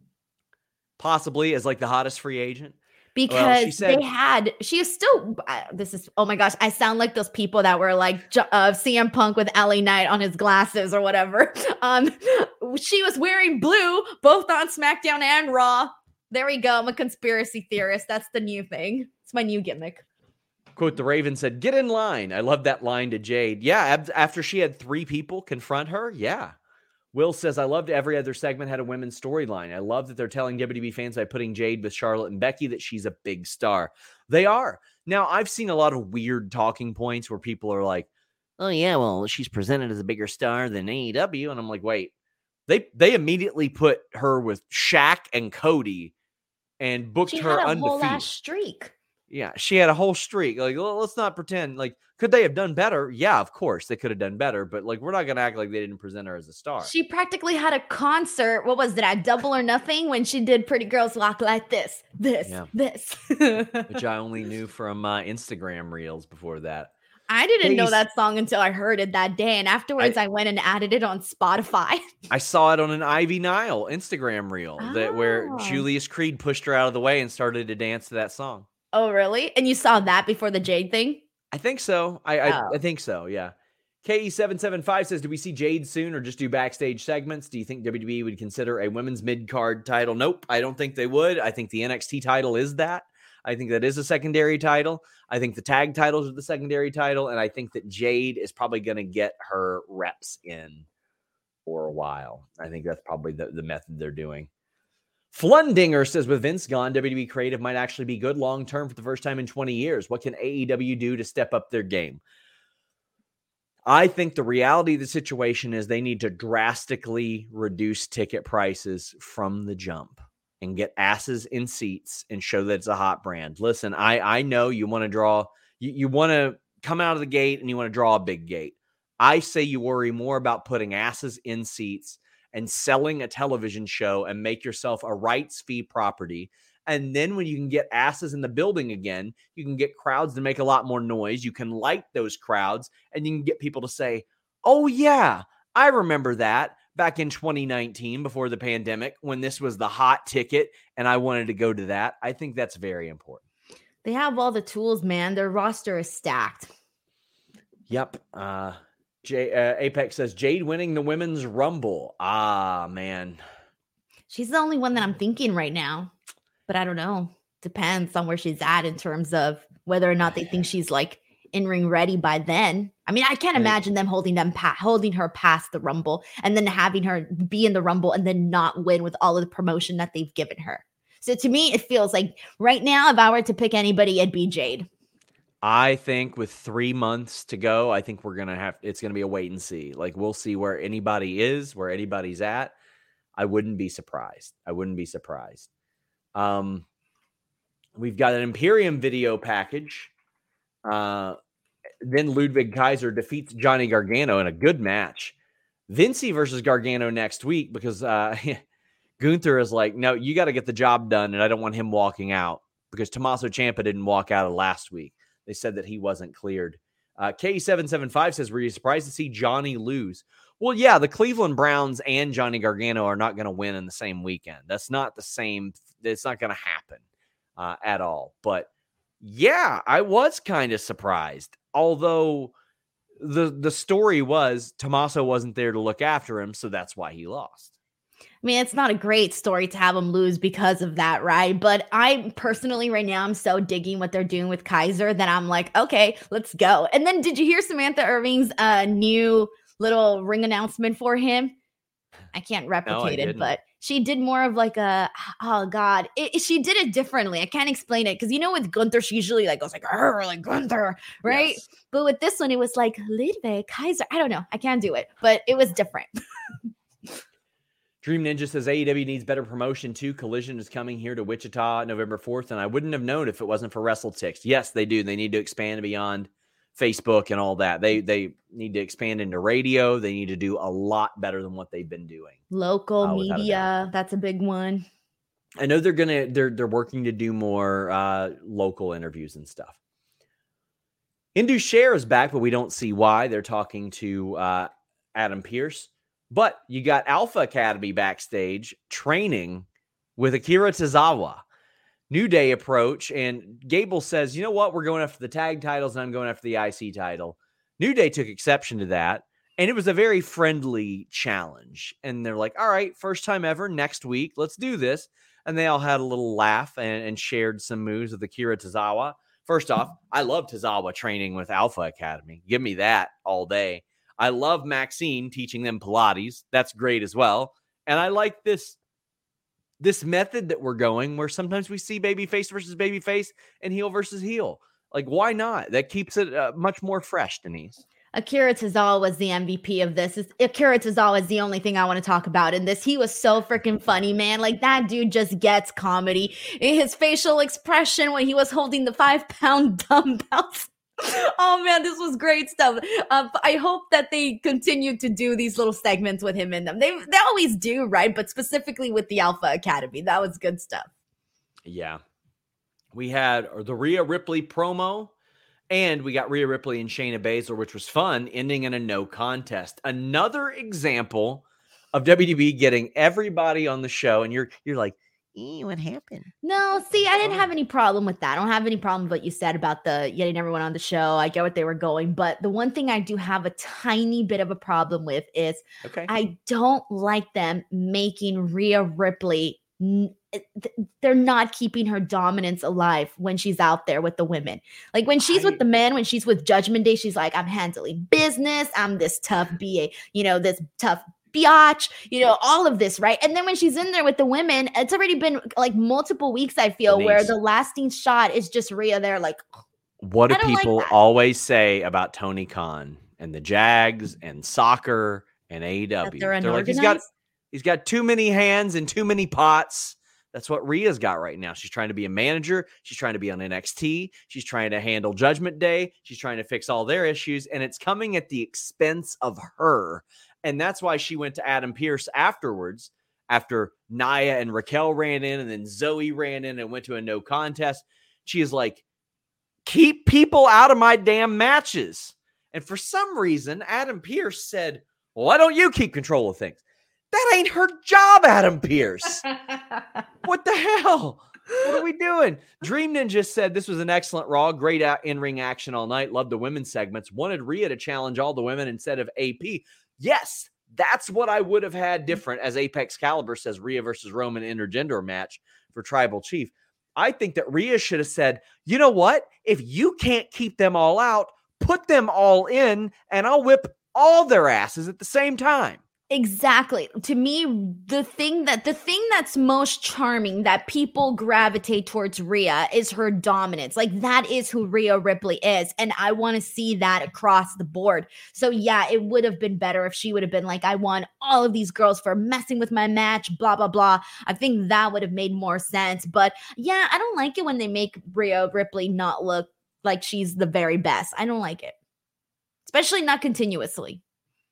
Speaker 2: Possibly as like the hottest free agent.
Speaker 3: Because she is still, oh my gosh, I sound like those people that were like CM Punk with LA Knight on his glasses or whatever. She was wearing blue, both on SmackDown and Raw. There we go. I'm a conspiracy theorist. That's the new thing. It's my new gimmick.
Speaker 2: Quote, the Raven said, get in line. I love that line to Jade. Yeah, after she had three people confront her, yeah. Will says, I loved every other segment had a women's storyline. I love that they're telling WWE fans by putting Jade with Charlotte and Becky that she's a big star. They are. Now, I've seen a lot of weird talking points where people are like, oh, yeah, well, she's presented as a bigger star than AEW. And I'm like, wait, they immediately put her with Shaq and Cody and booked her undefeated. She had a whole last
Speaker 3: streak.
Speaker 2: Yeah, she had a whole streak. Like, let's not pretend. Like, could they have done better? Yeah, of course they could have done better. But like, we're not gonna act like they didn't present her as a star.
Speaker 3: She practically had a concert. What was it at Double or Nothing when she did "Pretty Girls Walk Like This," this.
Speaker 2: Which I only knew from Instagram reels before that.
Speaker 3: I didn't know that song until I heard it that day, and afterwards I went and added it on Spotify.
Speaker 2: I saw it on an Ivy Nile Instagram reel where Julius Creed pushed her out of the way and started to dance to that song.
Speaker 3: Oh, really? And you saw that before the Jade thing?
Speaker 2: I think so. I think so, yeah. KE775 says, do we see Jade soon or just do backstage segments? Do you think WWE would consider a women's mid-card title? Nope, I don't think they would. I think the NXT title is that. I think that is a secondary title. I think the tag titles are the secondary title, and I think that Jade is probably going to get her reps in for a while. I think that's probably the method they're doing. Flundinger says, with Vince gone, WWE creative might actually be good long-term for the first time in 20 years. What can AEW do to step up their game? I think the reality of the situation is they need to drastically reduce ticket prices from the jump and get asses in seats and show that it's a hot brand. Listen, I know you want to draw, you want to come out of the gate and you want to draw a big gate. I say you worry more about putting asses in seats and selling a television show and make yourself a rights fee property. And then when you can get asses in the building again, you can get crowds to make a lot more noise. You can light those crowds and you can get people to say, Oh, yeah. I remember that back in 2019 before the pandemic when this was the hot ticket and I wanted to go to that. I think that's very important.
Speaker 3: They have all the tools, man. Their roster is stacked.
Speaker 2: Yep. Apex says Jade winning the women's Rumble. Ah, man.
Speaker 3: She's the only one that I'm thinking right now, but I don't know. Depends on where she's at in terms of whether or not they think she's like in-ring ready by then. I mean, I can't imagine them holding her past the Rumble and then having her be in the Rumble and then not win with all of the promotion that they've given her. So to me, it feels like right now, if I were to pick anybody, it'd be Jade.
Speaker 2: I think with 3 months to go, I think it's going to be a wait and see. Like, we'll see where anybody is, where anybody's at. I wouldn't be surprised. We've got an Imperium video package. Then Ludwig Kaiser defeats Johnny Gargano in a good match. Vinci versus Gargano next week because Gunther is like, no, you got to get the job done, and I don't want him walking out because Tommaso Ciampa didn't walk out of last week. They said that he wasn't cleared. K775 says, were you surprised to see Johnny lose? Well, yeah, the Cleveland Browns and Johnny Gargano are not going to win in the same weekend. That's not the same. It's not going to happen at all. But yeah, I was kind of surprised. Although the story was Tommaso wasn't there to look after him, so that's why he lost.
Speaker 3: I mean, it's not a great story to have him lose because of that, right? But I personally, right now, I'm so digging what they're doing with Kaiser that I'm like, okay, let's go. And then did you hear Samantha Irving's new little ring announcement for him? I can't replicate it, but she did more of like she did it differently. I can't explain it because with Gunther, she usually goes like Gunther, right? Yes. But with this one, it was like Ludwig Kaiser. I don't know. I can't do it, but it was different.
Speaker 2: Dream Ninja says AEW needs better promotion too. Collision is coming here to Wichita November 4th, and I wouldn't have known if it wasn't for WrestleTix. Yes, they do. They need to expand beyond Facebook and all that. They need to expand into radio. They need to do a lot better than what they've been doing.
Speaker 3: Local media, that's a big one.
Speaker 2: I know they're working to do more local interviews and stuff. Indu Share is back, but we don't see why. They're talking to Adam Pearce. But you got Alpha Academy backstage training with Akira Tozawa. New Day approach, and Gable says, you know what? We're going after the tag titles, and I'm going after the IC title. New Day took exception to that, and it was a very friendly challenge. And they're like, all right, first time ever, next week, let's do this. And they all had a little laugh and shared some moves with Akira Tozawa. First off, I love Tozawa training with Alpha Academy. Give me that all day. I love Maxine teaching them Pilates. That's great as well. And I like this method that we're going where sometimes we see babyface versus babyface and heel versus heel. Like, why not? That keeps it much more fresh, Denise.
Speaker 3: Akira Tozawa was the MVP of this. Akira Tozawa is the only thing I want to talk about in this. He was so freaking funny, man. Like, that dude just gets comedy. His facial expression when he was holding the 5-pound dumbbells. Oh man, this was great stuff. I hope that they continue to do these little segments with him in them. They always do, right? But specifically with the Alpha Academy, that was good stuff.
Speaker 2: Yeah. We had the Rhea Ripley promo, and we got Rhea Ripley and Shayna Baszler, which was fun, ending in a no contest. Another example of WWE getting everybody on the show, and you're like, what happened?
Speaker 3: No, see, I didn't have any problem with that. I don't have any problem with what you said about the getting everyone on the show. I get what they were going. But the one thing I do have a tiny bit of a problem with is I don't like them making Rhea Ripley. They're not keeping her dominance alive when she's out there with the women. Like when she's with the men, when she's with Judgment Day, she's like, I'm handling business. I'm this tough BA, this tough biatch, all of this, right? And then when she's in there with the women, it's already been like multiple weeks, I feel, Denise, where the lasting shot is just Rhea there like,
Speaker 2: what do people always say about Tony Khan and the Jags and soccer and AEW? They're like, he's got too many hands and too many pots. That's what Rhea's got right now. She's trying to be a manager. She's trying to be on NXT. She's trying to handle Judgment Day. She's trying to fix all their issues, and it's coming at the expense of her. And that's why she went to Adam Pearce afterwards, after Nia and Raquel ran in and then Zoe ran in and went to a no contest. She is like, keep people out of my damn matches. And for some reason, Adam Pearce said, well, why don't you keep control of things? That ain't her job, Adam Pearce. What the hell? What are we doing? Dream Ninja said this was an excellent Raw. Great in-ring action all night. Loved the women's segments. Wanted Rhea to challenge all the women instead of AP. Yes, that's what I would have had different, as Apex Caliber says, Rhea versus Roman intergender match for Tribal Chief. I think that Rhea should have said, you know what? If you can't keep them all out, put them all in, and I'll whip all their asses at the same time.
Speaker 3: Exactly. To me, the thing that's most charming that people gravitate towards Rhea is her dominance. Like, that is who Rhea Ripley is. And I want to see that across the board. So yeah, it would have been better if she would have been like, I won all of these girls for messing with my match, blah, blah, blah. I think that would have made more sense. But yeah, I don't like it when they make Rhea Ripley not look like she's the very best. I don't like it. Especially not continuously.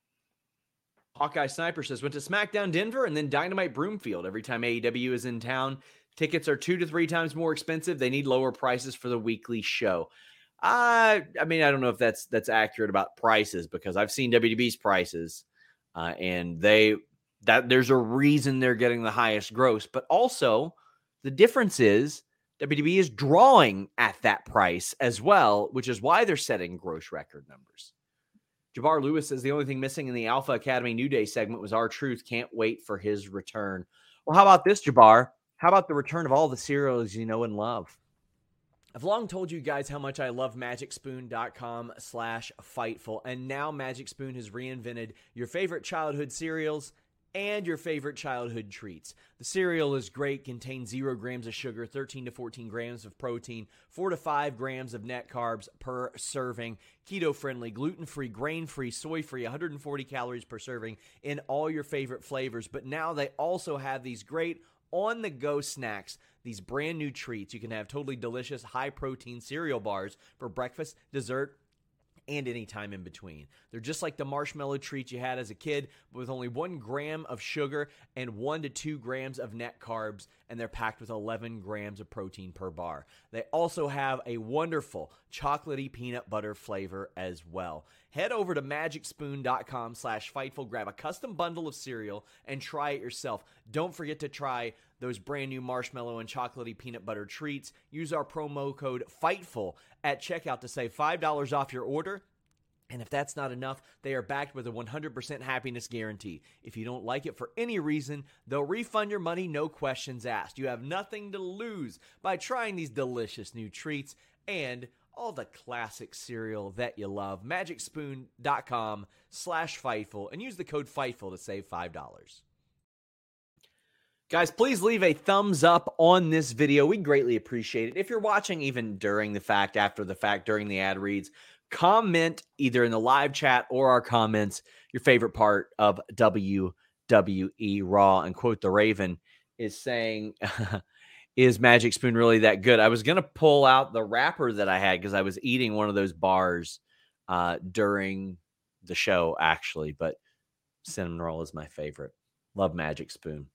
Speaker 2: Hawkeye Sniper says, went to SmackDown Denver and then Dynamite Broomfield. Every time AEW is in town, tickets are 2 to 3 times more expensive. They need lower prices for the weekly show. I mean, I don't know if that's accurate about prices, because I've seen WWE's prices, and there's a reason they're getting the highest gross. But also, the difference is WWE is drawing at that price as well, which is why they're setting gross record numbers. Jabbar Lewis says the only thing missing in the Alpha Academy New Day segment was R-Truth. Can't wait for his return. Well, how about this, Jabbar? How about the return of all the cereals you know and love? I've long told you guys how much I love MagicSpoon.com/Fightful. And now Magic Spoon has reinvented your favorite childhood cereals and your favorite childhood treats. The cereal is great, contains 0 grams of sugar, 13 to 14 grams of protein, 4 to 5 grams of net carbs per serving, keto-friendly, gluten-free, grain-free, soy-free, 140 calories per serving in all your favorite flavors. But now they also have these great on-the-go snacks, these brand new treats. You can have totally delicious, high-protein cereal bars for breakfast, dessert, and any time in between. They're just like the marshmallow treats you had as a kid, but with only 1 gram of sugar and 1 to 2 grams of net carbs, and they're packed with 11 grams of protein per bar. They also have a wonderful chocolatey peanut butter flavor as well. Head over to MagicSpoon.com/Fightful, grab a custom bundle of cereal, and try it yourself. Don't forget to try those brand new marshmallow and chocolatey peanut butter treats. Use our promo code FIGHTFUL at checkout to save $5 off your order. And if that's not enough, they are backed with a 100% happiness guarantee. If you don't like it for any reason, they'll refund your money, no questions asked. You have nothing to lose by trying these delicious new treats and all the classic cereal that you love. MagicSpoon.com/Fightful and use the code FIGHTFUL to save $5. Guys, please leave a thumbs up on this video. We greatly appreciate it. If you're watching even during the fact, after the fact, during the ad reads, comment either in the live chat or our comments your favorite part of WWE Raw. And quote the Raven is saying, is Magic Spoon really that good? I was going to pull out the wrapper that I had because I was eating one of those bars during the show, actually. But cinnamon roll is my favorite. Love Magic Spoon.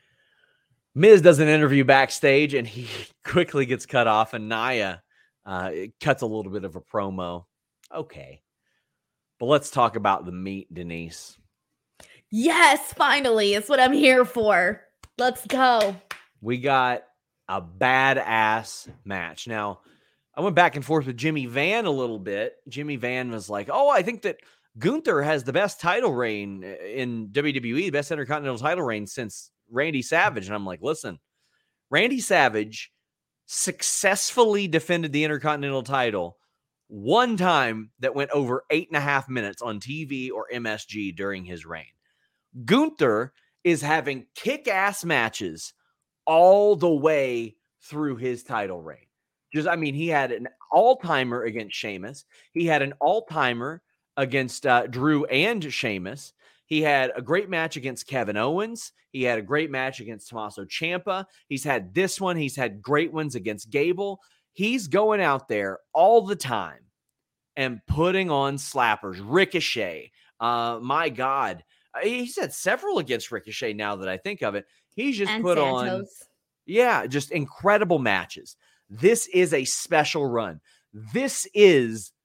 Speaker 2: Miz does an interview backstage, and he quickly gets cut off, and Nia cuts a little bit of a promo. Okay. But let's talk about the meat, Denise.
Speaker 3: Yes, finally. It's what I'm here for. Let's go.
Speaker 2: We got a badass match. Now, I went back and forth with Jimmy Van a little bit. Jimmy Van was like, oh, I think that Gunther has the best title reign in WWE, the best Intercontinental title reign since Randy Savage. And I'm like, listen, Randy Savage successfully defended the Intercontinental title one time that went over 8.5 minutes on TV or MSG during his reign. Gunther is having kick-ass matches all the way through his title reign. He had an all-timer against Sheamus. He had an all-timer against Drew and Sheamus. He had a great match against Kevin Owens. He had a great match against Tommaso Ciampa. He's had this one. He's had great ones against Gable. He's going out there all the time and putting on slappers. Ricochet. My God. He's had several against Ricochet now that I think of it. He's just put on, just incredible matches. This is a special run. This is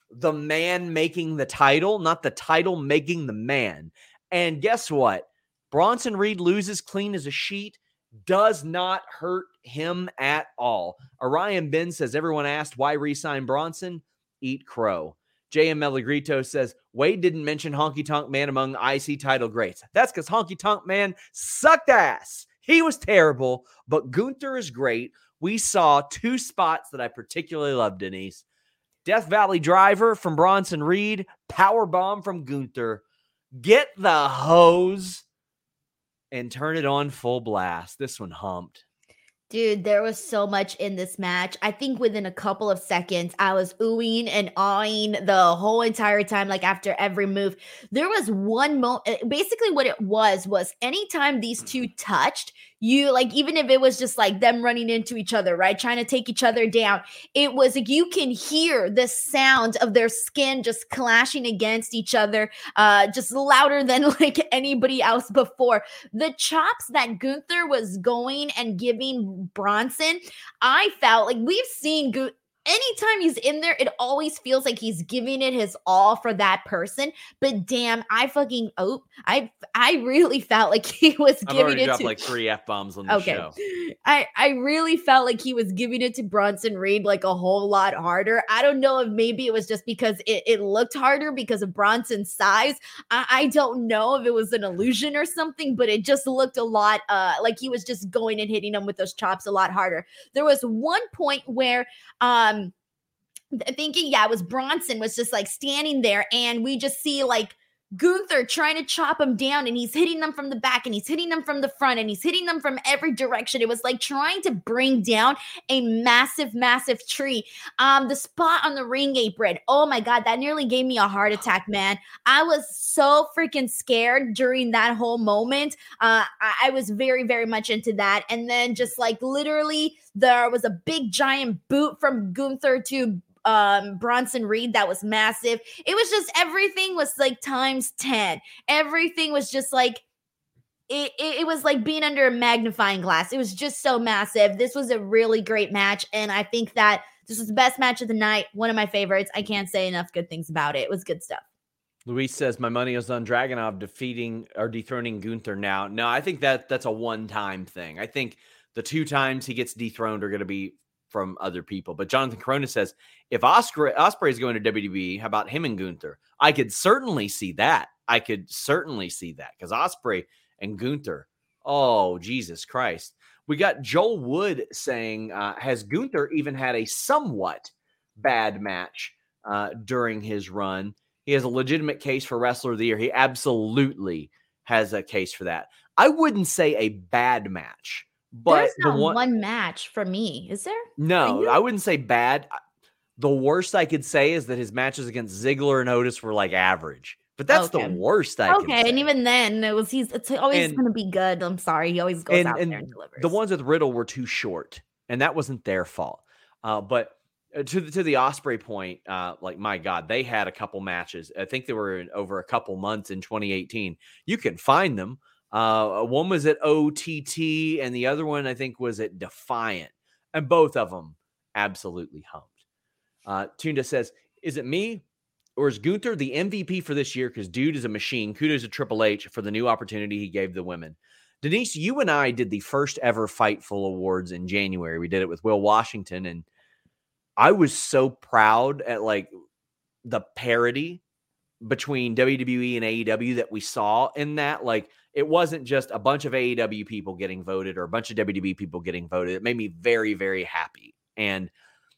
Speaker 2: the man making the title, not the title making the man. And guess what? Bronson Reed loses clean as a sheet. Does not hurt him at all. Orion Ben says, everyone asked why re-sign Bronson? Eat crow. J.M. Melagrito says, Wade didn't mention Honky Tonk Man among IC title greats. That's because Honky Tonk Man sucked ass. He was terrible, but Gunther is great. We saw 2 spots that I particularly loved, Denise. Death Valley Driver from Bronson Reed. Power Bomb from Gunther. Get the hose and turn it on full blast. This one humped.
Speaker 3: Dude, there was so much in this match. I think within a couple of seconds, I was oohing and awing the whole entire time, like after every move. There was one moment, basically what it was anytime these two touched, you like, even if it was just like them running into each other, right? Trying to take each other down. It was like, you can hear the sound of their skin just clashing against each other, just louder than like anybody else before. The chops that Gunther was going and giving Bronson, I felt like we've seen anytime he's in there, it always feels like he's giving it his all for that person. But damn, I really felt like he was giving it
Speaker 2: dropped
Speaker 3: to
Speaker 2: like 3 F-bombs on the show.
Speaker 3: I really felt like he was giving it to Bronson Reed like a whole lot harder. I don't know if maybe it was just because it looked harder because of Bronson's size. I don't know if it was an illusion or something, but it just looked a lot like he was just going and hitting him with those chops a lot harder. There was one point where thinking, it was Bronson was just like standing there and we just see like Gunther trying to chop him down and he's hitting them from the back and he's hitting them from the front and he's hitting them from every direction. It was like trying to bring down a massive, massive tree. The spot on the ring apron, oh my God, that nearly gave me a heart attack, man. I was so freaking scared during that whole moment. I was very, very much into that. And then just like literally there was a big giant boot from Gunther to Bronson Reed that was massive. It was just everything was like times 10. Everything was just like it was like being under a magnifying glass. It was just so massive. This was a really great match, and I think that this was the best match of the night. One of my favorites. I can't say enough good things about it. It was good stuff.
Speaker 2: Luis says, my money is on Dragunov defeating or dethroning Gunther now. No, I think that's a one-time thing. I think the 2 times he gets dethroned are going to be from other people. But Jonathan Corona says, if Ospreay is going to WWE, how about him and Gunther? I could certainly see that. Because Ospreay and Gunther, oh, Jesus Christ. We got Joel Wood saying, has Gunther even had a somewhat bad match during his run? He has a legitimate case for Wrestler of the Year. He absolutely has a case for that. I wouldn't say a bad match. But
Speaker 3: there's not one match for me, is there?
Speaker 2: No, I wouldn't say bad. The worst I could say is that his matches against Ziggler and Otis were like average. But that's the worst I can say.
Speaker 3: And even then, it's always going to be good. I'm sorry. He always goes out there and delivers.
Speaker 2: The ones with Riddle were too short, and that wasn't their fault. But to the Ospreay point, like, my God, they had a couple matches. I think they were over a couple months in 2018. You can find them. One was at OTT and the other one I think was at Defiant, and both of them absolutely humped. Tunda says, is it me or is Gunther the MVP for this year? Because dude is a machine. Kudos to Triple H for the new opportunity he gave the women. Denise, you and I did the first ever Fightful Awards in January. We did it with Will Washington, and I was so proud at like the parity between WWE and AEW that we saw in that. Like, it wasn't just a bunch of AEW people getting voted or a bunch of WWE people getting voted. It made me very, very happy. And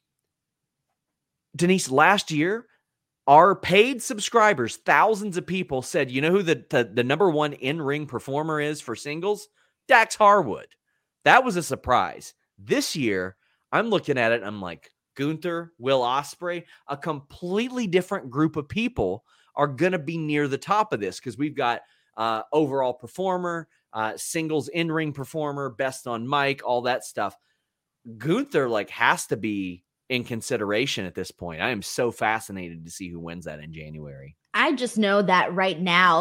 Speaker 2: Denise, last year, our paid subscribers, thousands of people said, you know who the number one in-ring performer is for singles? Dax Harwood. That was a surprise. This year, I'm looking at it and I'm like, Gunther, Will Ospreay, a completely different group of people are going to be near the top of this because we've got overall performer, singles in-ring performer, best on mic, all that stuff. Gunther like has to be in consideration at this point. I am so fascinated to see who wins that in January.
Speaker 3: I just know that right now,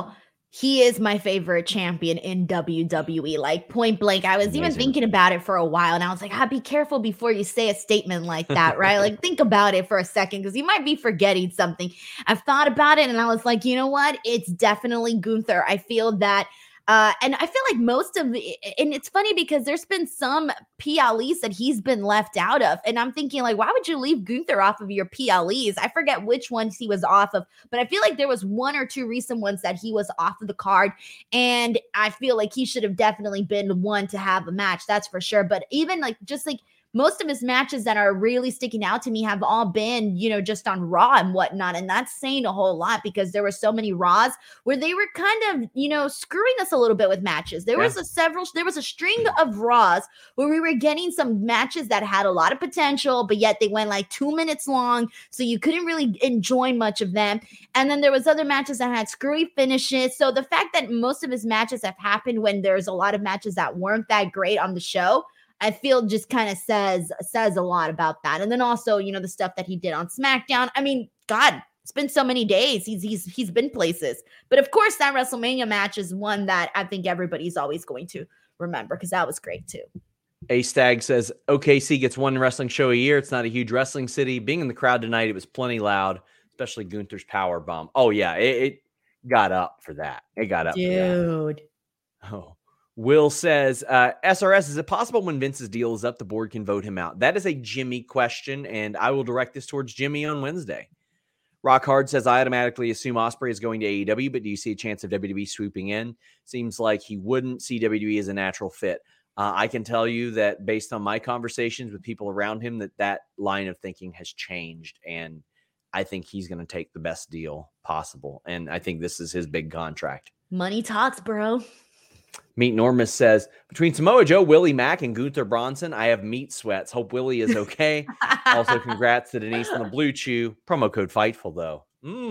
Speaker 3: He is my favorite champion in WWE, like point blank. I was even thinking about it for a while and I was like, be careful before you say a statement like that, right? Like think about it for a second because you might be forgetting something. I've thought about it and I was like, you know what? It's definitely Gunther. I feel that and I feel like most of the, and it's funny because there's been some PLEs that he's been left out of. And I'm thinking like, why would you leave Gunther off of your PLEs? I forget which ones he was off of, but I feel like there was one or two recent ones that he was off of the card. And I feel like he should have definitely been one to have a match. That's for sure. But even like, just like, most of his matches that are really sticking out to me have all been, just on Raw and whatnot. And that's saying a whole lot because there were so many Raws where they were kind of, screwing us a little bit with matches. There was a string of Raws where we were getting some matches that had a lot of potential, but yet they went like 2 minutes long. So you couldn't really enjoy much of them. And then there was other matches that had screwy finishes. So the fact that most of his matches have happened when there's a lot of matches that weren't that great on the show, I feel just kind of says a lot about that. And then also, the stuff that he did on SmackDown. I mean, God, it's been so many days. He's been places. But of course, that WrestleMania match is one that I think everybody's always going to remember because that was great too.
Speaker 2: A Stag says, OKC gets one wrestling show a year. It's not a huge wrestling city. Being in the crowd tonight, it was plenty loud, especially Gunther's power bomb. Oh, yeah, it got up for that. It got up
Speaker 3: Dude.
Speaker 2: For that. Oh. Will says, SRS, is it possible when Vince's deal is up, the board can vote him out? That is a Jimmy question, and I will direct this towards Jimmy on Wednesday. Rock Hard says, I automatically assume Ospreay is going to AEW, but do you see a chance of WWE swooping in? Seems like he wouldn't see WWE as a natural fit. I can tell you that based on my conversations with people around him, that line of thinking has changed, and I think he's going to take the best deal possible, and I think this is his big contract.
Speaker 3: Money talks, bro.
Speaker 2: Meat Normus says, between Samoa Joe, Willie Mack, and Gunther Bronson, I have meat sweats. Hope Willie is okay. Also, congrats to Denise on the Blue Chew. Promo code FIGHTFUL, though.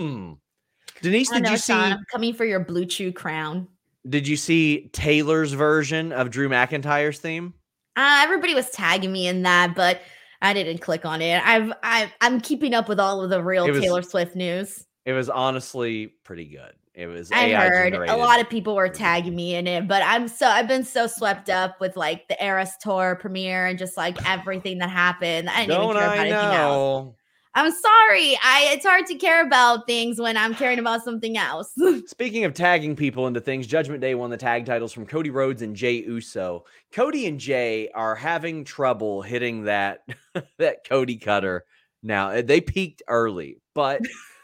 Speaker 2: Denise, did you see?
Speaker 3: Sean, I'm coming for your Blue Chew crown.
Speaker 2: Did you see Taylor's version of Drew McIntyre's theme?
Speaker 3: Everybody was tagging me in that, but I didn't click on it. I'm keeping up with all of the real Taylor Swift news.
Speaker 2: It was honestly pretty good. It was
Speaker 3: I heard generated. A lot of people were tagging me in it, but I've been so swept up with like the Eras Tour premiere and just like everything that happened. I didn't even care about anything else. I'm sorry. It's hard to care about things when I'm caring about something else.
Speaker 2: Speaking of tagging people into things, Judgment Day won the tag titles from Cody Rhodes and Jey Uso. Cody and Jey are having trouble hitting that Cody cutter now. They peaked early, but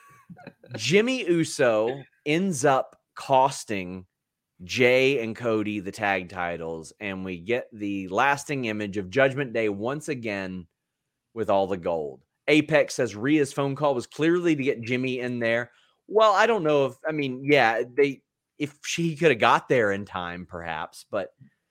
Speaker 2: Jimmy Uso ends up costing Jey and Cody the tag titles, and we get the lasting image of Judgment Day once again with all the gold. Apex says Rhea's phone call was clearly to get Jimmy in there. Well, I don't know if she could have got there in time, perhaps, but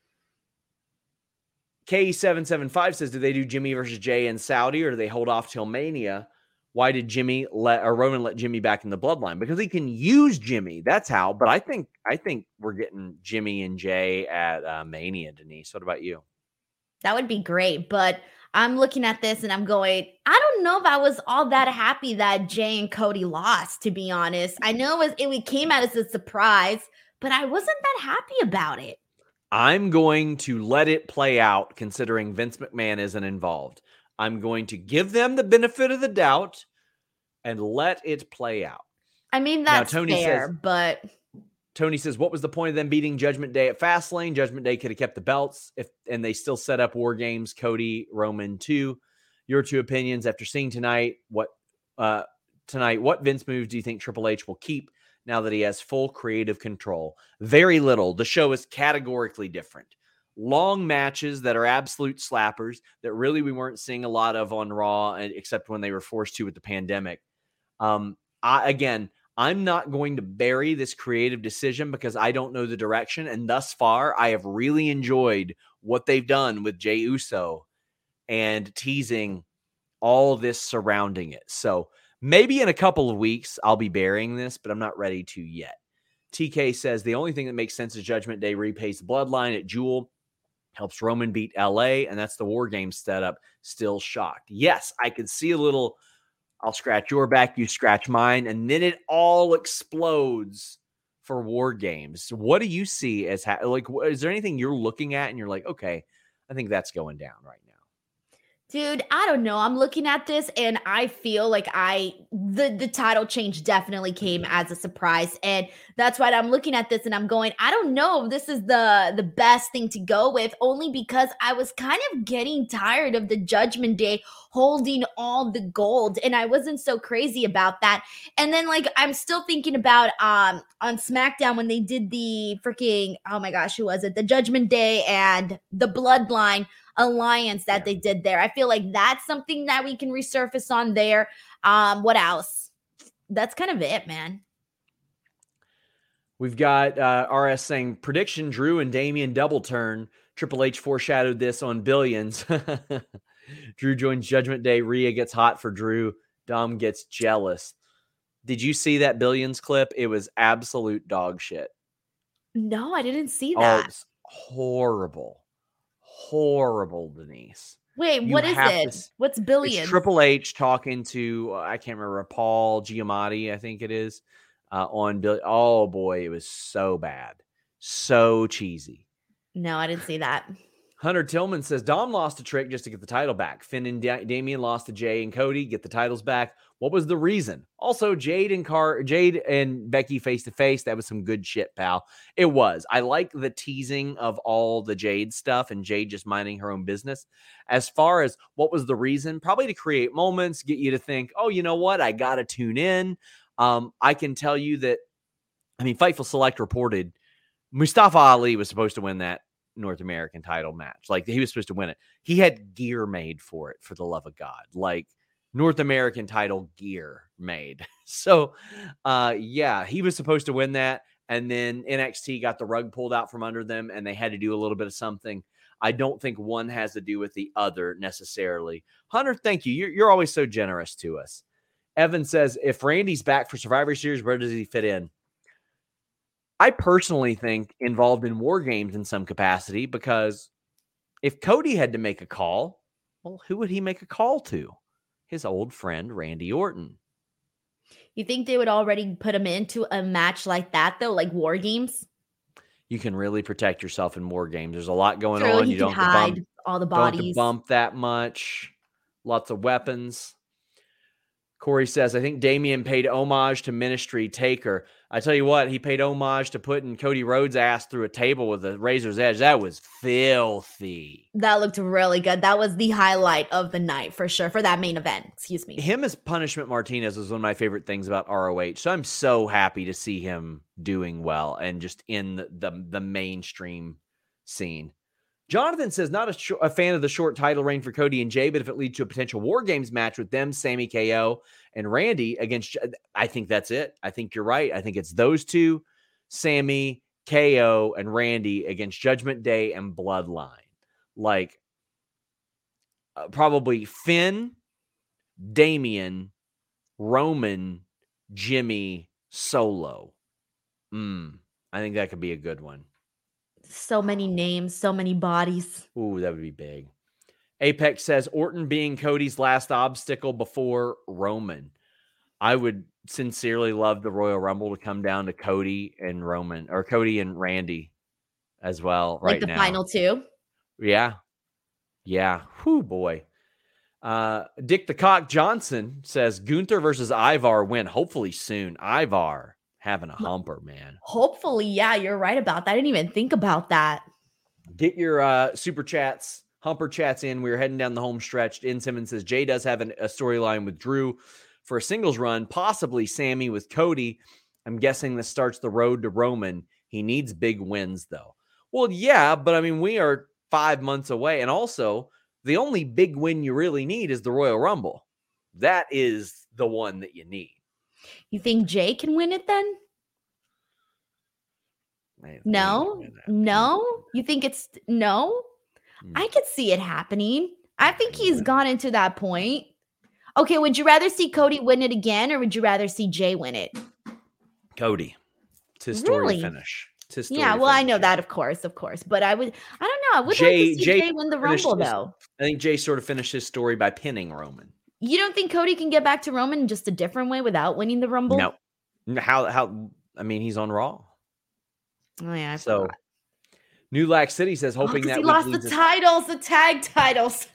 Speaker 2: K775 says, do they do Jimmy versus Jey in Saudi, or do they hold off till Mania? Why did Roman let Jimmy back in the bloodline? Because he can use Jimmy. That's how. But I think we're getting Jimmy and Jey at Mania, Denise. What about you?
Speaker 3: That would be great. But I'm looking at this and I'm going, I don't know if I was all that happy that Jey and Cody lost, to be honest. I know it came out as a surprise, but I wasn't that happy about it.
Speaker 2: I'm going to let it play out considering Vince McMahon isn't involved. I'm going to give them the benefit of the doubt and let it play out.
Speaker 3: I mean, that's fair, but
Speaker 2: Tony says, what was the point of them beating Judgment Day at Fastlane? Judgment Day could have kept the belts and they still set up War Games, Cody, Roman 2. Your two opinions after seeing tonight, what Vince moves do you think Triple H will keep now that he has full creative control? Very little. The show is categorically different. Long matches that are absolute slappers that really we weren't seeing a lot of on Raw, except when they were forced to with the pandemic. I'm not going to bury this creative decision because I don't know the direction. And thus far, I have really enjoyed what they've done with Jey Uso and teasing all this surrounding it. So maybe in a couple of weeks, I'll be burying this, but I'm not ready to yet. TK says the only thing that makes sense is Judgment Day repays the bloodline at Jewel. Helps Roman beat LA, and that's the War Games setup. Still shocked. Yes, I could see a little, I'll scratch your back, you scratch mine, and then it all explodes for War Games. What do you see as like? Is there anything you're looking at and you're like, okay, I think that's going down right now?
Speaker 3: Dude, I don't know. I'm looking at this and I feel like the title change definitely came as a surprise. And that's why I'm looking at this and I'm going, I don't know if this is the best thing to go with, only because I was kind of getting tired of the Judgment Day holding all the gold. And I wasn't so crazy about that. And then like I'm still thinking about on SmackDown when they did the freaking, oh my gosh, who was it? The Judgment Day and the Bloodline alliance that they did there. I feel like that's something that we can resurface on there. What else? That's kind of it, man.
Speaker 2: We've got RS saying prediction: Drew and Damian double turn. Triple H foreshadowed this on Billions. Drew joins Judgment Day. Rhea gets hot for Drew. Dom gets jealous. Did you see that Billions clip? It was absolute dog shit.
Speaker 3: No, I didn't see that.
Speaker 2: Oh, it's horrible, Denise.
Speaker 3: Wait, what is it? What's Billions?
Speaker 2: It's Triple H talking to I can't remember, Paul Giamatti, I think it is, on Bill. Oh boy, it was so bad, so cheesy.
Speaker 3: No, I didn't see that.
Speaker 2: Hunter Tillman says Dom lost a trick just to get the title back. Finn and Damian lost to Jay and Cody, get the titles back. What was the reason? Also, Jade and Becky face to face. That was some good shit, pal. It was. I like the teasing of all the Jade stuff and Jade just minding her own business. As far as what was the reason, probably to create moments, get you to think, oh, you know what? I got to tune in. I can tell you that, I mean, Fightful Select reported Mustafa Ali was supposed to win that North American title match. Like, he was supposed to win it. He had gear made for it, for the love of God. Like, North American title gear made. So, yeah, he was supposed to win that. And then NXT got the rug pulled out from under them and they had to do a little bit of something. I don't think one has to do with the other necessarily. Hunter, thank you. You're always so generous to us. Evan says, if Randy's back for Survivor Series, where does he fit in? I personally think involved in War Games in some capacity, because if Cody had to make a call, well, who would he make a call to? His old friend, Randy Orton.
Speaker 3: You think they would already put him into a match like that, though, like War Games?
Speaker 2: You can really protect yourself in War Games. There's a lot going on. You don't
Speaker 3: have to bump all the bodies.
Speaker 2: Don't have to bump that much. Lots of weapons. Corey says, I think Damian paid homage to Ministry Taker. I tell you what, he paid homage to putting Cody Rhodes' ass through a table with a razor's edge. That was filthy.
Speaker 3: That looked really good. That was the highlight of the night for sure, for that main event. Excuse me.
Speaker 2: Him as Punishment Martinez was one of my favorite things about ROH. So I'm so happy to see him doing well and just in the mainstream scene. Jonathan says, not a fan of the short title reign for Cody and Jay, but if it leads to a potential War Games match with them, Sammy, KO, and Randy against, I think that's it. I think you're right. I think it's those two, Sammy, KO, and Randy against Judgment Day and Bloodline. Like, probably Finn, Damian, Roman, Jimmy, Solo. I think that could be a good one.
Speaker 3: So many names, so many bodies.
Speaker 2: Ooh, that would be big. Apex says Orton being Cody's last obstacle before Roman. I would sincerely love the Royal Rumble to come down to Cody and Roman, or Cody and Randy as well. Like right
Speaker 3: the
Speaker 2: now.
Speaker 3: Final two.
Speaker 2: Yeah. Whew, boy. Dick the Cock Johnson says Gunther versus Ivar win hopefully soon. Ivar having a humper, man.
Speaker 3: Hopefully, yeah, you're right about that. I didn't even think about that.
Speaker 2: Get your super chats, humper chats in. We're heading down the home stretch. In Simmons says Jay does have a storyline with Drew for a singles run, possibly Sammy with Cody. I'm guessing this starts the road to Roman. He needs big wins, though. Well, yeah, but I mean, we are 5 months away. And also, the only big win you really need is the Royal Rumble. That is the one that you need.
Speaker 3: You think Jay can win it then? No? You think it's no? I could see it happening. I think he's gotten to that point. Okay, would you rather see Cody win it again, or would you rather see Jay win it?
Speaker 2: Cody. It's his story to finish.
Speaker 3: Yeah, well, I know that, of course. But I don't know. I would like to see Jay win the Rumble, though.
Speaker 2: I think Jay sort of finished his story by pinning Roman.
Speaker 3: You don't think Cody can get back to Roman in just a different way without winning the Rumble?
Speaker 2: No. How? I mean, he's on Raw.
Speaker 3: Oh yeah, I
Speaker 2: so
Speaker 3: forgot.
Speaker 2: New Lack City says hoping that
Speaker 3: he lost the titles, the tag titles.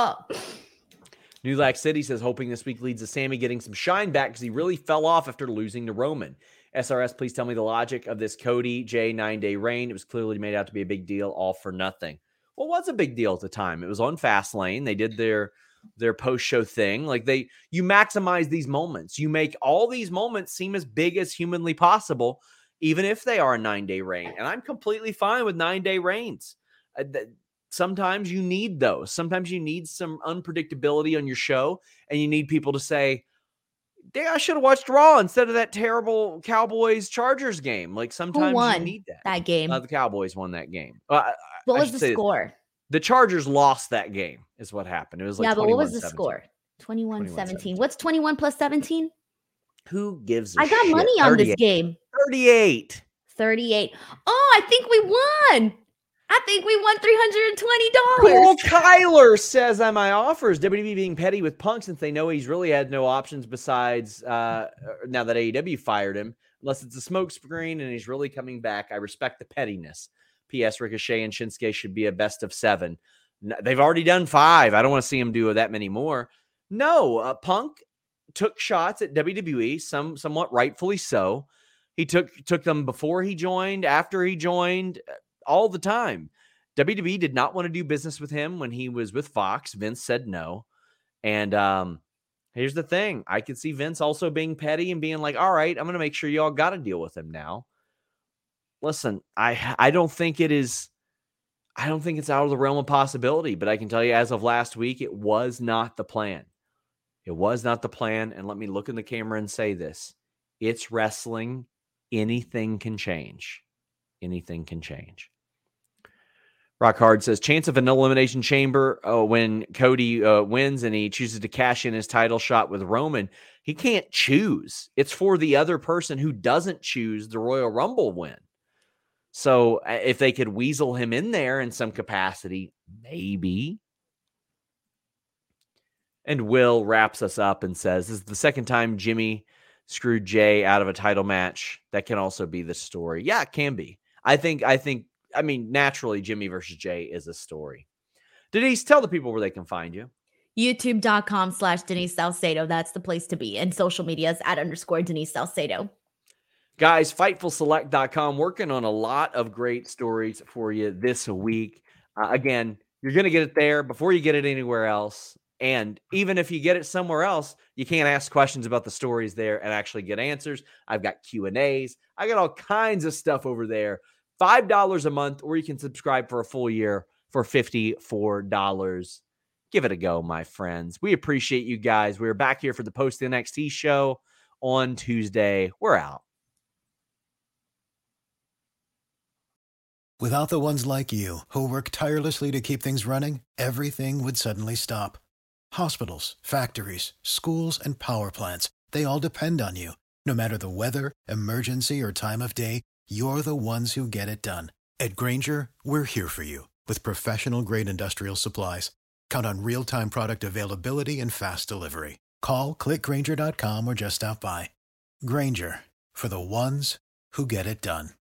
Speaker 2: New Lack City says hoping this week leads to Sammy getting some shine back because he really fell off after losing to Roman. SRS, please tell me the logic of this Cody J 9-day reign. It was clearly made out to be a big deal, all for nothing. Well, it was a big deal at the time. It was on Fastlane. They did their post-show thing. Like you maximize these moments. You make all these moments seem as big as humanly possible, even if they are a 9-day reign. And I'm completely fine with 9-day reigns. Sometimes you need those. Sometimes you need some unpredictability on your show, and you need people to say, dang, I should have watched Raw instead of that terrible Cowboys-Chargers game. Like sometimes
Speaker 3: Who won
Speaker 2: you need
Speaker 3: that game?
Speaker 2: The Cowboys won that game.
Speaker 3: What was the score?
Speaker 2: The Chargers lost that game is what happened. It was like
Speaker 3: but what was the score? 21-17. What's 21 plus 17?
Speaker 2: Who gives a
Speaker 3: I got
Speaker 2: shit?
Speaker 3: money on this game.
Speaker 2: 38.
Speaker 3: Oh, I think we won. I think we won $320.
Speaker 2: Cool Kyler says on my offers, WWE being petty with Punk since they know he's really had no options besides now that AEW fired him, unless it's a smokescreen and he's really coming back. I respect the pettiness. P.S. Ricochet and Shinsuke should be a best of 7. They've already done 5. I don't want to see him do that many more. No, Punk took shots at WWE, somewhat rightfully so. He took them before he joined, after he joined, all the time. WWE did not want to do business with him when he was with Fox. Vince said no. And here's the thing. I could see Vince also being petty and being like, all right, I'm going to make sure you all got to deal with him now. Listen, I don't think it's out of the realm of possibility, but I can tell you as of last week, it was not the plan. It was not the plan. And let me look in the camera and say this. It's wrestling. Anything can change. Anything can change. Rock Hard says, chance of an elimination chamber when Cody wins and he chooses to cash in his title shot with Roman. He can't choose. It's for the other person who doesn't choose the Royal Rumble win. So if they could weasel him in there in some capacity, maybe. And Will wraps us up and says, this is the second time Jimmy screwed Jay out of a title match. That can also be the story. Yeah, it can be. I mean, naturally, Jimmy versus Jay is a story. Denise, tell the people where they can find you.
Speaker 3: YouTube.com/Denise Salcedo. That's the place to be. And social media is @_Denise Salcedo.
Speaker 2: Guys, FightfulSelect.com, working on a lot of great stories for you this week. Again, you're going to get it there before you get it anywhere else. And even if you get it somewhere else, you can't ask questions about the stories there and actually get answers. I've got Q&As. I got all kinds of stuff over there. $5 a month, or you can subscribe for a full year for $54. Give it a go, my friends. We appreciate you guys. We're back here for the Post NXT show on Tuesday. We're out.
Speaker 8: Without the ones like you, who work tirelessly to keep things running, everything would suddenly stop. Hospitals, factories, schools, and power plants, they all depend on you. No matter the weather, emergency, or time of day, you're the ones who get it done. At Grainger, we're here for you with professional-grade industrial supplies. Count on real-time product availability and fast delivery. Call, click Grainger.com, or just stop by. Grainger, for the ones who get it done.